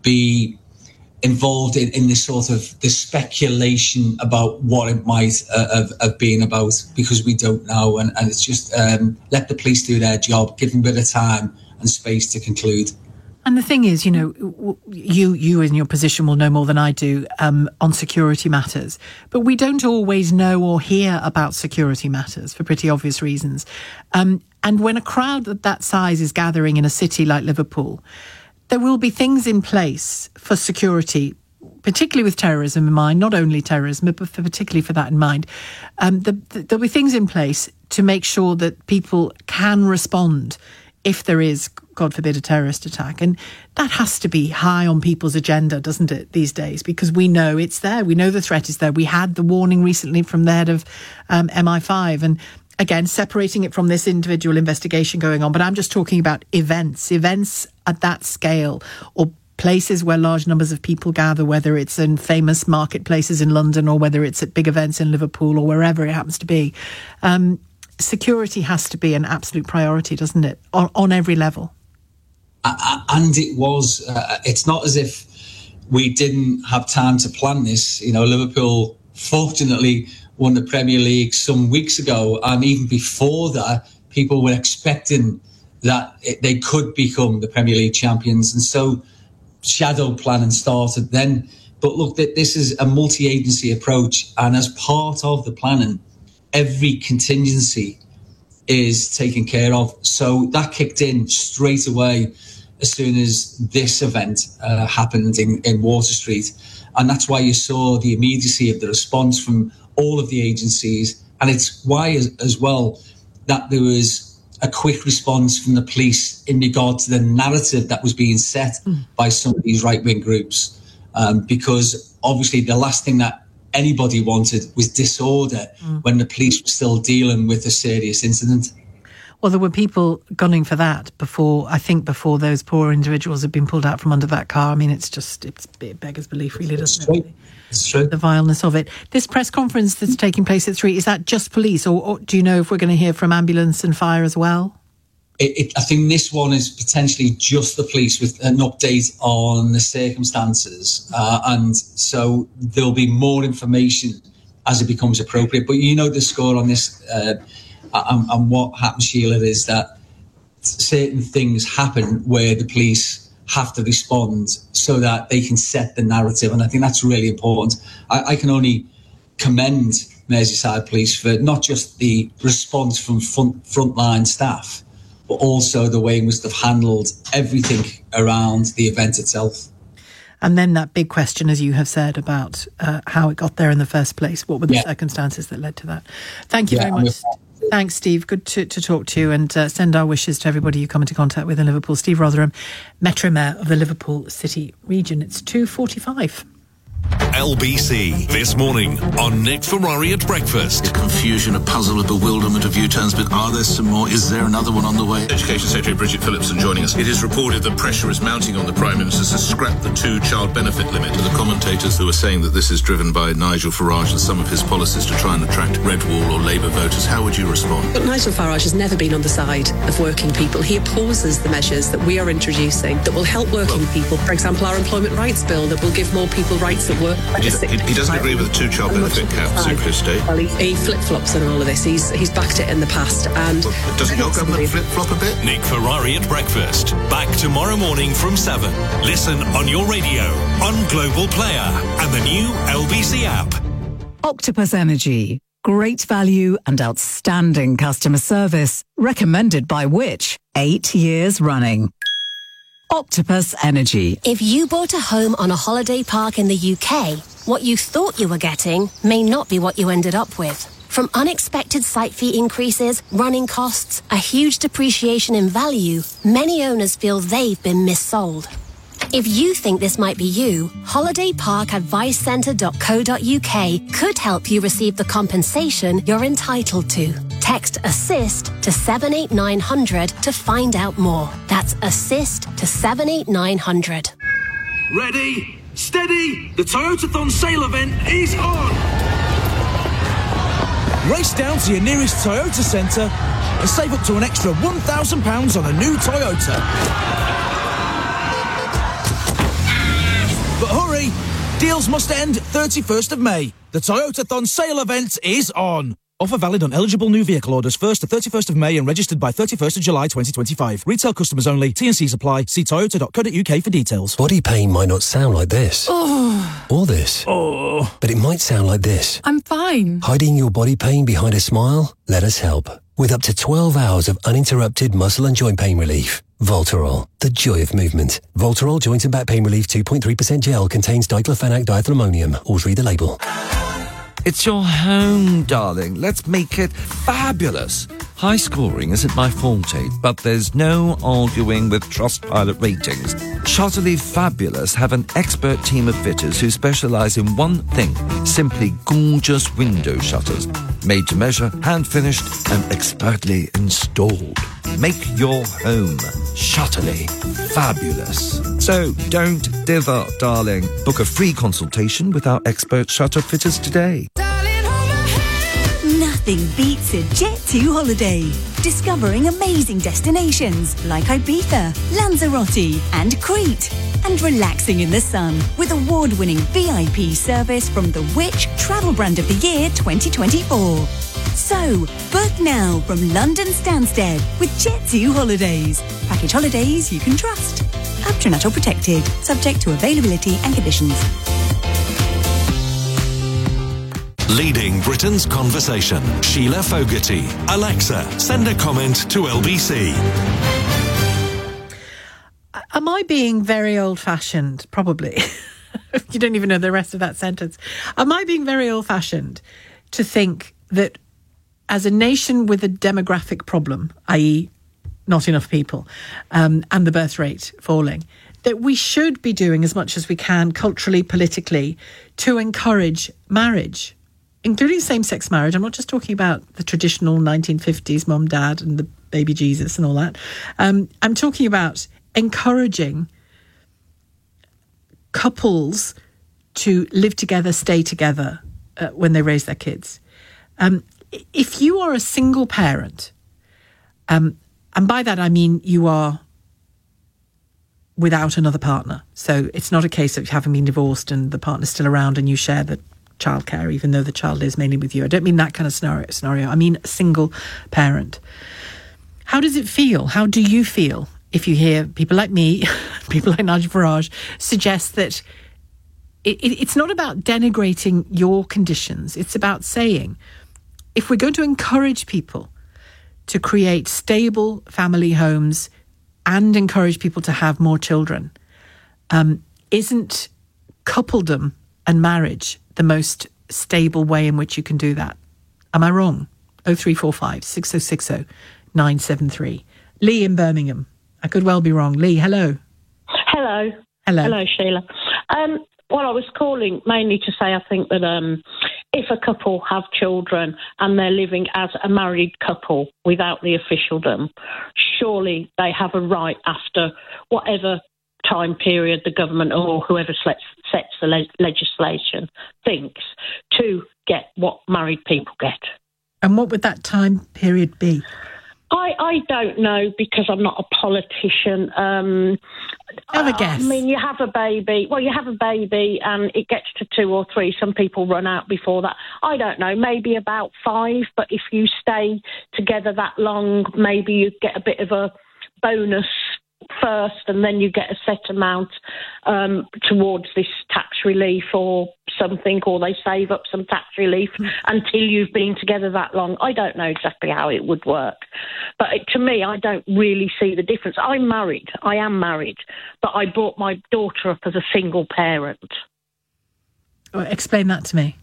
be involved in, in this sort of this speculation about what it might uh, have, have been about, because we don't know. And, and it's just um, let the police do their job, give them a bit of time and space to conclude. And the thing is, you know, you you in your position will know more than I do um, on security matters. But we don't always know or hear about security matters for pretty obvious reasons. Um, and when a crowd of that size is gathering in a city like Liverpool, there will be things in place for security, particularly with terrorism in mind, not only terrorism, but for particularly for that in mind. Um, the, the, there'll be things in place to make sure that people can respond if there is, God forbid, a terrorist attack. And that has to be high on people's agenda, doesn't it, these days? Because we know it's there. We know the threat is there. We had the warning recently from the head of um, M I five. And again, separating it from this individual investigation going on. But I'm just talking about events, events at that scale, or places where large numbers of people gather, whether it's in famous marketplaces in London or whether it's at big events in Liverpool or wherever it happens to be. Um, security has to be an absolute priority, doesn't it, on, on every level? Uh, and it was, uh, it's not as if we didn't have time to plan this. You know, Liverpool, fortunately, won the Premier League some weeks ago, and even before that, people were expecting that it, they could become the Premier League champions, and so shadow planning started then. But look, this is a multi-agency approach, and as part of the planning, every contingency is taken care of. So that kicked in straight away as soon as this event uh, happened in, in Water Street, and that's why you saw the immediacy of the response from all of the agencies. And it's why as, as well that there was a quick response from the police in regard to the narrative that was being set mm. by some of these right-wing groups. Um, because obviously the last thing that anybody wanted was disorder mm. when the police were still dealing with a serious incident. Well, there were people gunning for that before, I think, before those poor individuals had been pulled out from under that car. I mean, it's just, it's, it beggars belief, really, doesn't it? It's true. The vileness of it. This press conference that's taking place at three, is that just police, or, or do you know if we're going to hear from ambulance and fire as well? It, it, I think this one is potentially just the police with an update on the circumstances. Uh, and so there'll be more information as it becomes appropriate. But you know the score on this, uh, and, and what happens, Sheila, is that certain things happen where the police have to respond so that they can set the narrative. And I think that's really important. I, I can only commend Merseyside Police for not just the response from front, frontline staff, but also the way in which they've handled everything around the event itself. And then that big question, as you have said, about uh, how it got there in the first place. What were the yeah. circumstances that led to that? Thank you yeah, very much. Thanks, Steve. Good to, to talk to you, and uh, send our wishes to everybody you come into contact with in Liverpool. Steve Rotherham, Metro Mayor of the Liverpool City region. It's two forty-five. L B C this morning on Nick Ferrari at breakfast. A confusion, a puzzle, a bewilderment of U-turns, but are there some more? Is there another one on the way? Education Secretary Bridget Phillipson joining us. It is reported that pressure is mounting on the Prime Minister to scrap the two-child benefit limit. The commentators who are saying that this is driven by Nigel Farage and some of his policies to try and attract red wall or Labour voters, how would you respond? But Nigel Farage has never been on the side of working people. He opposes the measures that we are introducing that will help working well, people. For example, our employment rights bill that will give more people rights at work. He, he doesn't agree with the two-child benefit cap, Secretary of State. Well, he, he flip-flops on all of this. He's he's backed it in the past. And well, doesn't your government flip-flop a bit? Nick Ferrari at breakfast. Back tomorrow morning from seven. Listen on your radio, on Global Player, and the new L B C app. Octopus Energy. Great value and outstanding customer service. Recommended by Which? Eight years running. Octopus Energy. If you bought a home on a holiday park in the U K, what you thought you were getting may not be what you ended up with. From unexpected site fee increases, running costs, a huge depreciation in value, many owners feel they've been missold. If you think this might be you, Holiday Park Advice Centre dot co dot uk could help you receive the compensation you're entitled to. Text ASSIST to seven eight nine hundred to find out more. That's ASSIST to seven eight nine hundred. Ready, steady, the Toyotathon sale event is on! Race down to your nearest Toyota centre and save up to an extra one thousand pounds on a new Toyota. But hurry! Deals must end thirty-first of May. The Toyotathon sale event is on. Offer valid on eligible new vehicle orders first to thirty-first of May and registered by thirty-first of July twenty twenty-five. Retail customers only. T and C's apply. See toyota dot co dot uk for details. Body pain might not sound like this. Oh. Or this. Oh. But it might sound like this. I'm fine. Hiding your body pain behind a smile? Let us help. With up to twelve hours of uninterrupted muscle and joint pain relief. Voltarol, the joy of movement. Voltarol joint and back pain relief two point three percent gel contains diclofenac diethylmonium. Always read the label. It's your home, darling. Let's make it fabulous. High scoring isn't my forte, but there's no arguing with Trustpilot ratings. Shutterly Fabulous have an expert team of fitters who specialise in one thing, simply gorgeous window shutters. Made to measure, hand-finished and expertly installed. Make your home Shutterly Fabulous. So don't dither, darling. Book a free consultation with our expert shutter fitters today. Nothing beats a Jet two holiday. Discovering amazing destinations like Ibiza, Lanzarote and Crete. And relaxing in the sun with award-winning V I P service from the Which Travel Brand of the Year twenty twenty-four. So, book now from London Stansted with Jet two Holidays. Package holidays you can trust. Up protected, subject to availability and conditions. Leading Britain's conversation. Sheila Fogarty. Alexa, send a comment to L B C. Am I being very old-fashioned? Probably. You don't even know the rest of that sentence. Am I being very old-fashioned to think that as a nation with a demographic problem, that is not enough people, um, and the birth rate falling, that we should be doing as much as we can culturally, politically, to encourage marriage, including same-sex marriage. I'm not just talking about the traditional nineteen fifties mum, dad and the baby Jesus and all that. Um, I'm talking about encouraging couples to live together, stay together uh, when they raise their kids. Um, if you are a single parent, um, and by that I mean you are without another partner, so it's not a case of having been divorced and the partner's still around and you share the childcare, even though the child lives mainly with you. I don't mean that kind of scenario. Scenario. I mean a single parent. How does it feel? How do you feel if you hear people like me, people like Nigel Farage, suggest that it, it, it's not about denigrating your conditions. It's about saying, if we're going to encourage people to create stable family homes and encourage people to have more children, um, isn't coupledom and marriage the most stable way in which you can do that? Am I wrong? oh three four five, six oh six oh, nine seven three. Lee in Birmingham. I could well be wrong. Lee, hello. Hello. Hello. Hello, Sheila. Um, well, I was calling mainly to say I think that um, if a couple have children and they're living as a married couple without the officialdom, surely they have a right after whatever time period the government or whoever sets, sets the le- legislation thinks to get what married people get. And what would that time period be? I, I don't know because I'm not a politician. Um, have a guess. I mean, you have a baby. Well, you have a baby and it gets to two or three. Some people run out before that. I don't know, maybe about five. But if you stay together that long, maybe you get a bit of a bonus first and then you get a set amount um, towards this tax relief or something, or they save up some tax relief mm. until you've been together that long. I don't know exactly how it would work. But it, to me, I don't really see the difference. I'm married. I am married. But I brought my daughter up as a single parent. Well, explain that to me.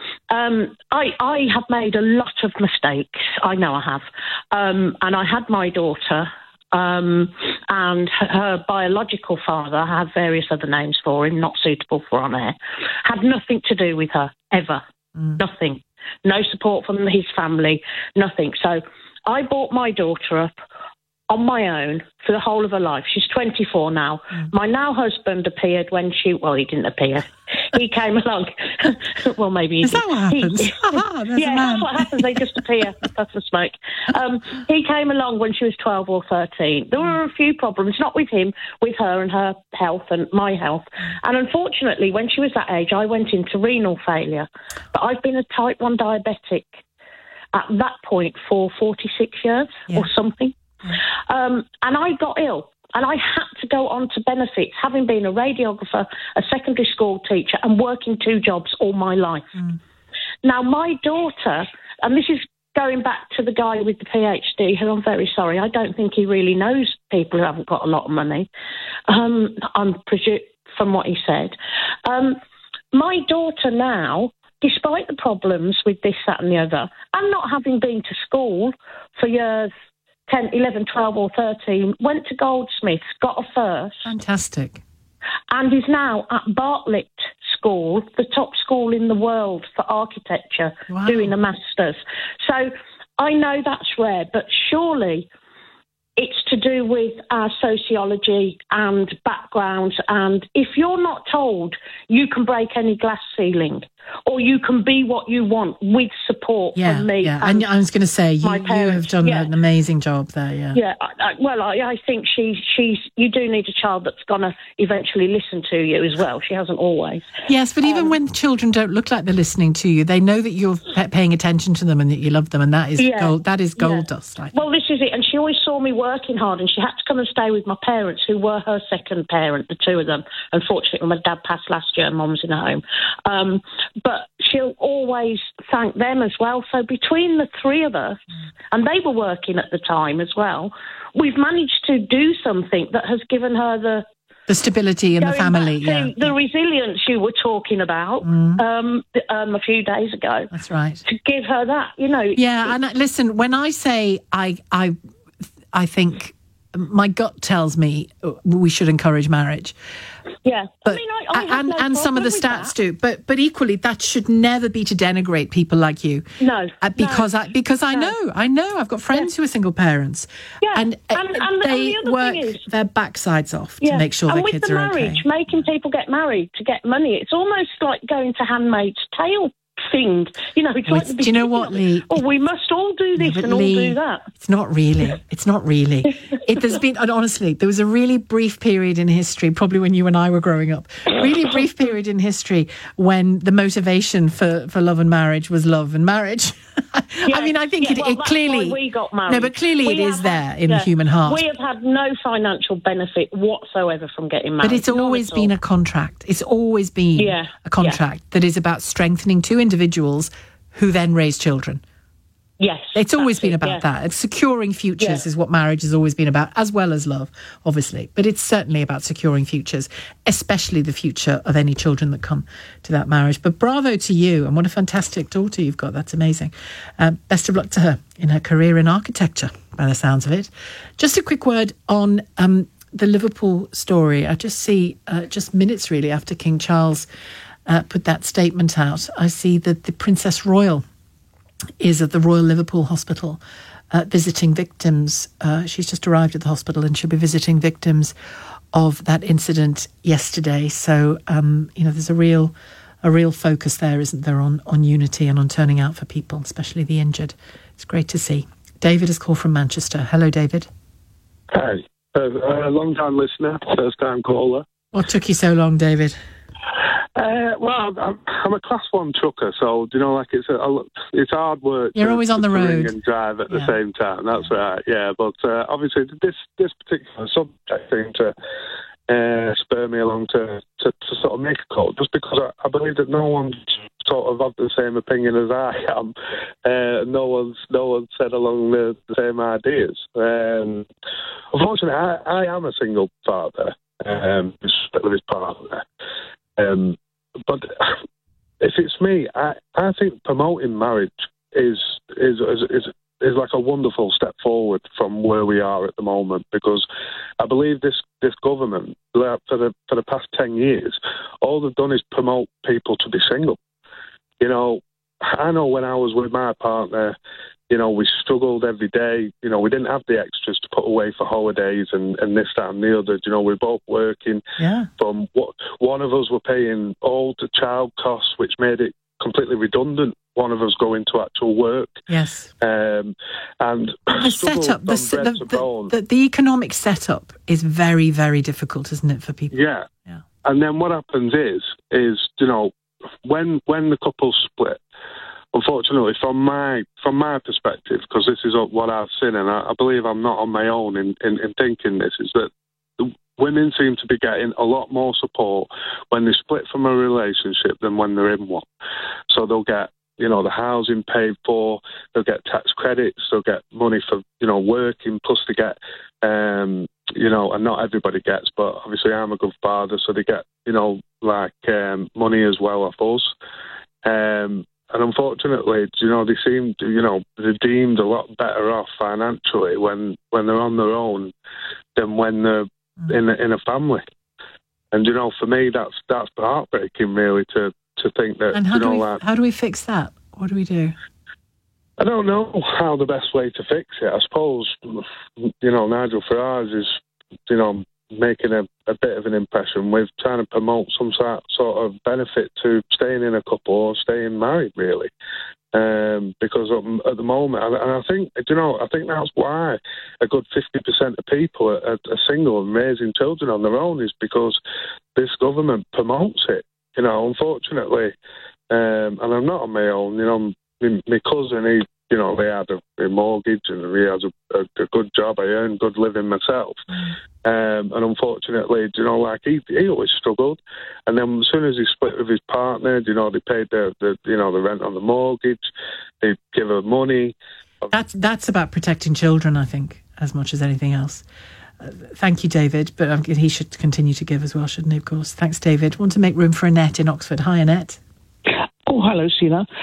Um, I, I have made a lot of mistakes. I know I have. Um, and I had my daughter... Um, and her, her biological father, I have various other names for him, not suitable for on air, had nothing to do with her, ever. Mm. Nothing. No support from his family, nothing. So I brought my daughter up on my own for the whole of her life. She's twenty-four now. Mm. My now husband appeared when she... Well, he didn't appear. He came along. Well, maybe he Is did. that what happens? He, Aha, yeah, that's what happens. They just appear. That's the smoke. Um, he came along when she was twelve or thirteen. There were a few problems, not with him, with her and her health and my health. And unfortunately, when she was that age, I went into renal failure. But I've been a type one diabetic at that point for forty-six years yeah. or something. Um, and I got ill and I had to go on to benefits, having been a radiographer, a secondary school teacher and working two jobs all my life. Mm. Now, my daughter, and this is going back to the guy with the PhD, who I'm very sorry, I don't think he really knows people who haven't got a lot of money, um, I'm presu- from what he said. Um, my daughter now, despite the problems with this, that and the other, and not having been to school for years, ten, eleven, twelve or thirteen, went to Goldsmiths, got a first. Fantastic. And is now at Bartlett School, the top school in the world for architecture, wow. doing a master's. So I know that's rare, but surely it's to do with our sociology and backgrounds. And if you're not told you can break any glass ceiling or you can be what you want with support yeah, from me. Yeah, and I was going to say, you, you have done yeah. an amazing job there, yeah. Yeah, I, I, well, I, I think she's, she's, you do need a child that's going to eventually listen to you as well. She hasn't always. Yes, but even um, when children don't look like they're listening to you, they know that you're p- paying attention to them and that you love them, and that is yeah, gold, that is gold yeah. dust, I think. Well, this is it, and she always saw me working hard, and she had to come and stay with my parents, who were her second parent, the two of them. Unfortunately, my dad passed last year and Mum was in a home. Um, but she'll always thank them as well. So between the three of us, and they were working at the time as well, we've managed to do something that has given her the... The stability in the family, yeah. The yeah. resilience you were talking about mm. um, um, a few days ago. That's right. To give her that, you know... Yeah, and listen, when I say I, I, I think my gut tells me we should encourage marriage. Yeah, but, I mean, I, I have and, no and some of the problem with stats that. do, but but equally that should never be to denigrate people like you. No, uh, because no, I because I no. know I know I've got friends yeah. who are single parents, yeah, and, uh, and, and they and the work thing is, their backsides off yeah. to make sure and their with kids the are marriage, okay. making people get married to get money, it's almost like going to Handmaid's Tale thing. You know, it's Oh, like it's- the do you know beginning what, of it. Lee? Oh, we must all do this but and all Lee, do that. It's not really. It's not really. It, there's been, and honestly, there was a really brief period in history, probably when you and I were growing up, really brief period in history when the motivation for, for love and marriage was love and marriage. I mean, I think yeah, it, well, it that's clearly... why we got married. No, but clearly We it is have there had- in yeah. the human heart. We have had no financial benefit whatsoever from getting married. But it's None always at been all. a contract. It's always been Yeah, a contract that is about strengthening two individuals who then raise children. Yes. It's always that's been it, about yeah. that. It's securing futures Yeah. is what marriage has always been about, as well as love, obviously. But it's certainly about securing futures, especially the future of any children that come to that marriage. But bravo to you, and what a fantastic daughter you've got. That's amazing. Um, best of luck to her in her career in architecture, by the sounds of it. Just a quick word on um, the Liverpool story. I just see, uh, just minutes really after King Charles uh, put that statement out, I see that the Princess Royal is at the Royal Liverpool Hospital uh, visiting victims. Uh, she's just arrived at the hospital and she'll be visiting victims of that incident yesterday. So, um, you know, there's a real a real focus there, isn't there, on, on unity and on turning out for people, especially the injured. It's great to see. David has called from Manchester. Hello, David. Hi. Uh, a long-time listener, first-time caller. What took you so long, David? Uh, well, I'm, I'm a class one trucker, so you know, like it's a, a it's hard work. You're to, always on to the road and drive at Yeah. the same time. That's right. Yeah, but uh, obviously this this particular subject seemed to uh, spur me along to, to to sort of make a call, just because I, I believe that no one's sort of of the same opinion as I am. Uh, no one's no one's said along the, the same ideas. Um, unfortunately, I, I am a single father. Um, with his partner. Um, but if it's me, I, I think promoting marriage is is, is is is like a wonderful step forward from where we are at the moment, because I believe this, this government, for the for the past ten years, all they've done is promote people to be single. You know, I know when I was with my partner, you know, we struggled every day. You know, we didn't have the extras to put away for holidays and, and this, that and the other. You know, we were both working. Yeah. From what one of us were paying all the child costs, which made it completely redundant. One of us going to actual work. Yes. Um, and the setup, the, from bread the, to the, bone. the, the economic setup is very, very difficult, isn't it, for people? Yeah. Yeah. And then what happens is, is you know, when when the couple split, unfortunately, from my from my perspective, because this is what I've seen, and I, I believe I'm not on my own in, in, in thinking this, is that the women seem to be getting a lot more support when they split from a relationship than when they're in one. So they'll get, you know, the housing paid for, they'll get tax credits, they'll get money for, you know, working, plus they get, um, you know, and not everybody gets, but obviously I'm a good father, so they get, you know, like um, money as well off us. Um, and unfortunately, you know, they seem, to, you know, they're deemed a lot better off financially when, when they're on their own than when they're in a, in a family. And, you know, for me, that's that's heartbreaking, really, to, to think that, And how you do know, we like, how do we fix that? What do we do? I don't know how the best way to fix it. I suppose, you know, Nigel Farage is, you know, making a, a bit of an impression with trying to promote some sort, sort of benefit to staying in a couple or staying married, really. Um, because at the moment, and I think, you know, I think that's why a good fifty percent of people are, are single and raising children on their own, is because this government promotes it. You know, unfortunately, um, and I'm not on my own. You know, my, my cousin, he, you know, they had a, a mortgage and he has a, a, a good job. I earn good living myself. Um, and unfortunately, you know, like he, he always struggled. And then as soon as he split with his partner, you know, they paid the, the you know, the rent on the mortgage. They give her money. That's that's about protecting children, I think, as much as anything else. Uh, thank you, David. But um, he should continue to give as well, shouldn't he? Of course. Thanks, David. Want to make room for Annette in Oxford. Hi, Annette. Oh, hello, Sheila.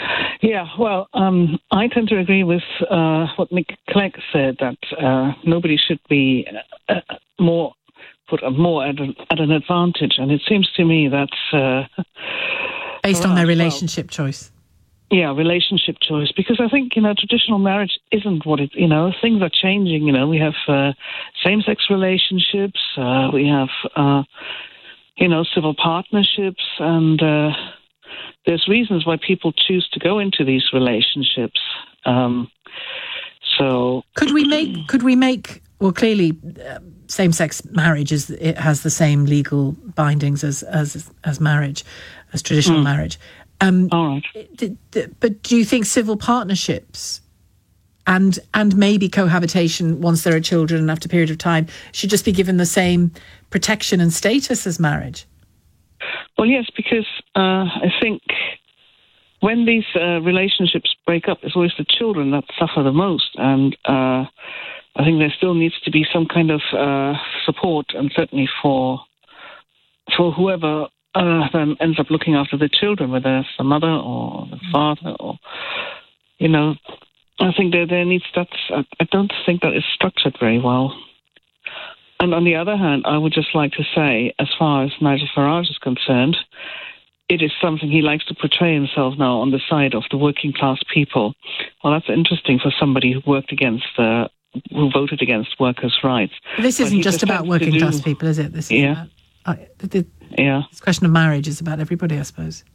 Yeah, well, um, I tend to agree with uh, what Nick Clegg said, that uh, nobody should be uh, more put more at, a, at an advantage, and it seems to me that uh, based on their relationship well, choice. Yeah, relationship choice, because I think, you know, traditional marriage isn't what it, you know, things are changing, you know, we have uh, same-sex relationships, uh, we have, uh, you know, civil partnerships, and uh, there's reasons why people choose to go into these relationships. Um, so... Could we make, could we make, well, clearly, uh, same-sex marriage is, it has the same legal bindings as, as, as marriage, as traditional mm. marriage. Um, All right. D- d- but do you think civil partnerships and and maybe cohabitation once there are children after a period of time should just be given the same protection and status as marriage? Well, yes, because uh, I think when these uh, relationships break up, it's always the children that suffer the most. And uh, I think there still needs to be some kind of uh, support, and certainly for for whoever Uh, then ends up looking after the children, whether it's the mother or the father, or, you know, I think there there needs that's. I don't think that is structured very well. And on the other hand, I would just like to say, as far as Nigel Farage is concerned, it is something he likes to portray himself now on the side of the working class people. Well, that's interesting for somebody who worked against the, who voted against workers' rights. This isn't just about working class people, is it? This is yeah. About, uh, the, the, Yeah. This question of marriage is about everybody, I suppose.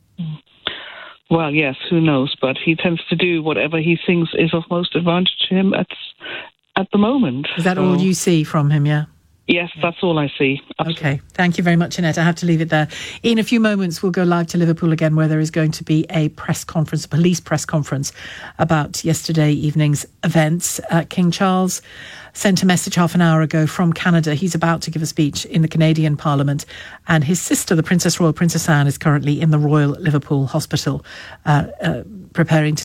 Well, yes, who knows? But he tends to do whatever he thinks is of most advantage to him at, at the moment. Is that so, all you see from him, yeah? Yes, that's all I see. Absolutely. Okay, thank you very much, Annette. I have to leave it there. In a few moments, we'll go live to Liverpool again, where there is going to be a press conference, a police press conference about yesterday evening's events. Uh, King Charles sent a message half an hour ago from Canada. He's about to give a speech in the Canadian Parliament, and his sister, the Princess Royal, Princess Anne, is currently in the Royal Liverpool Hospital, uh, uh, preparing to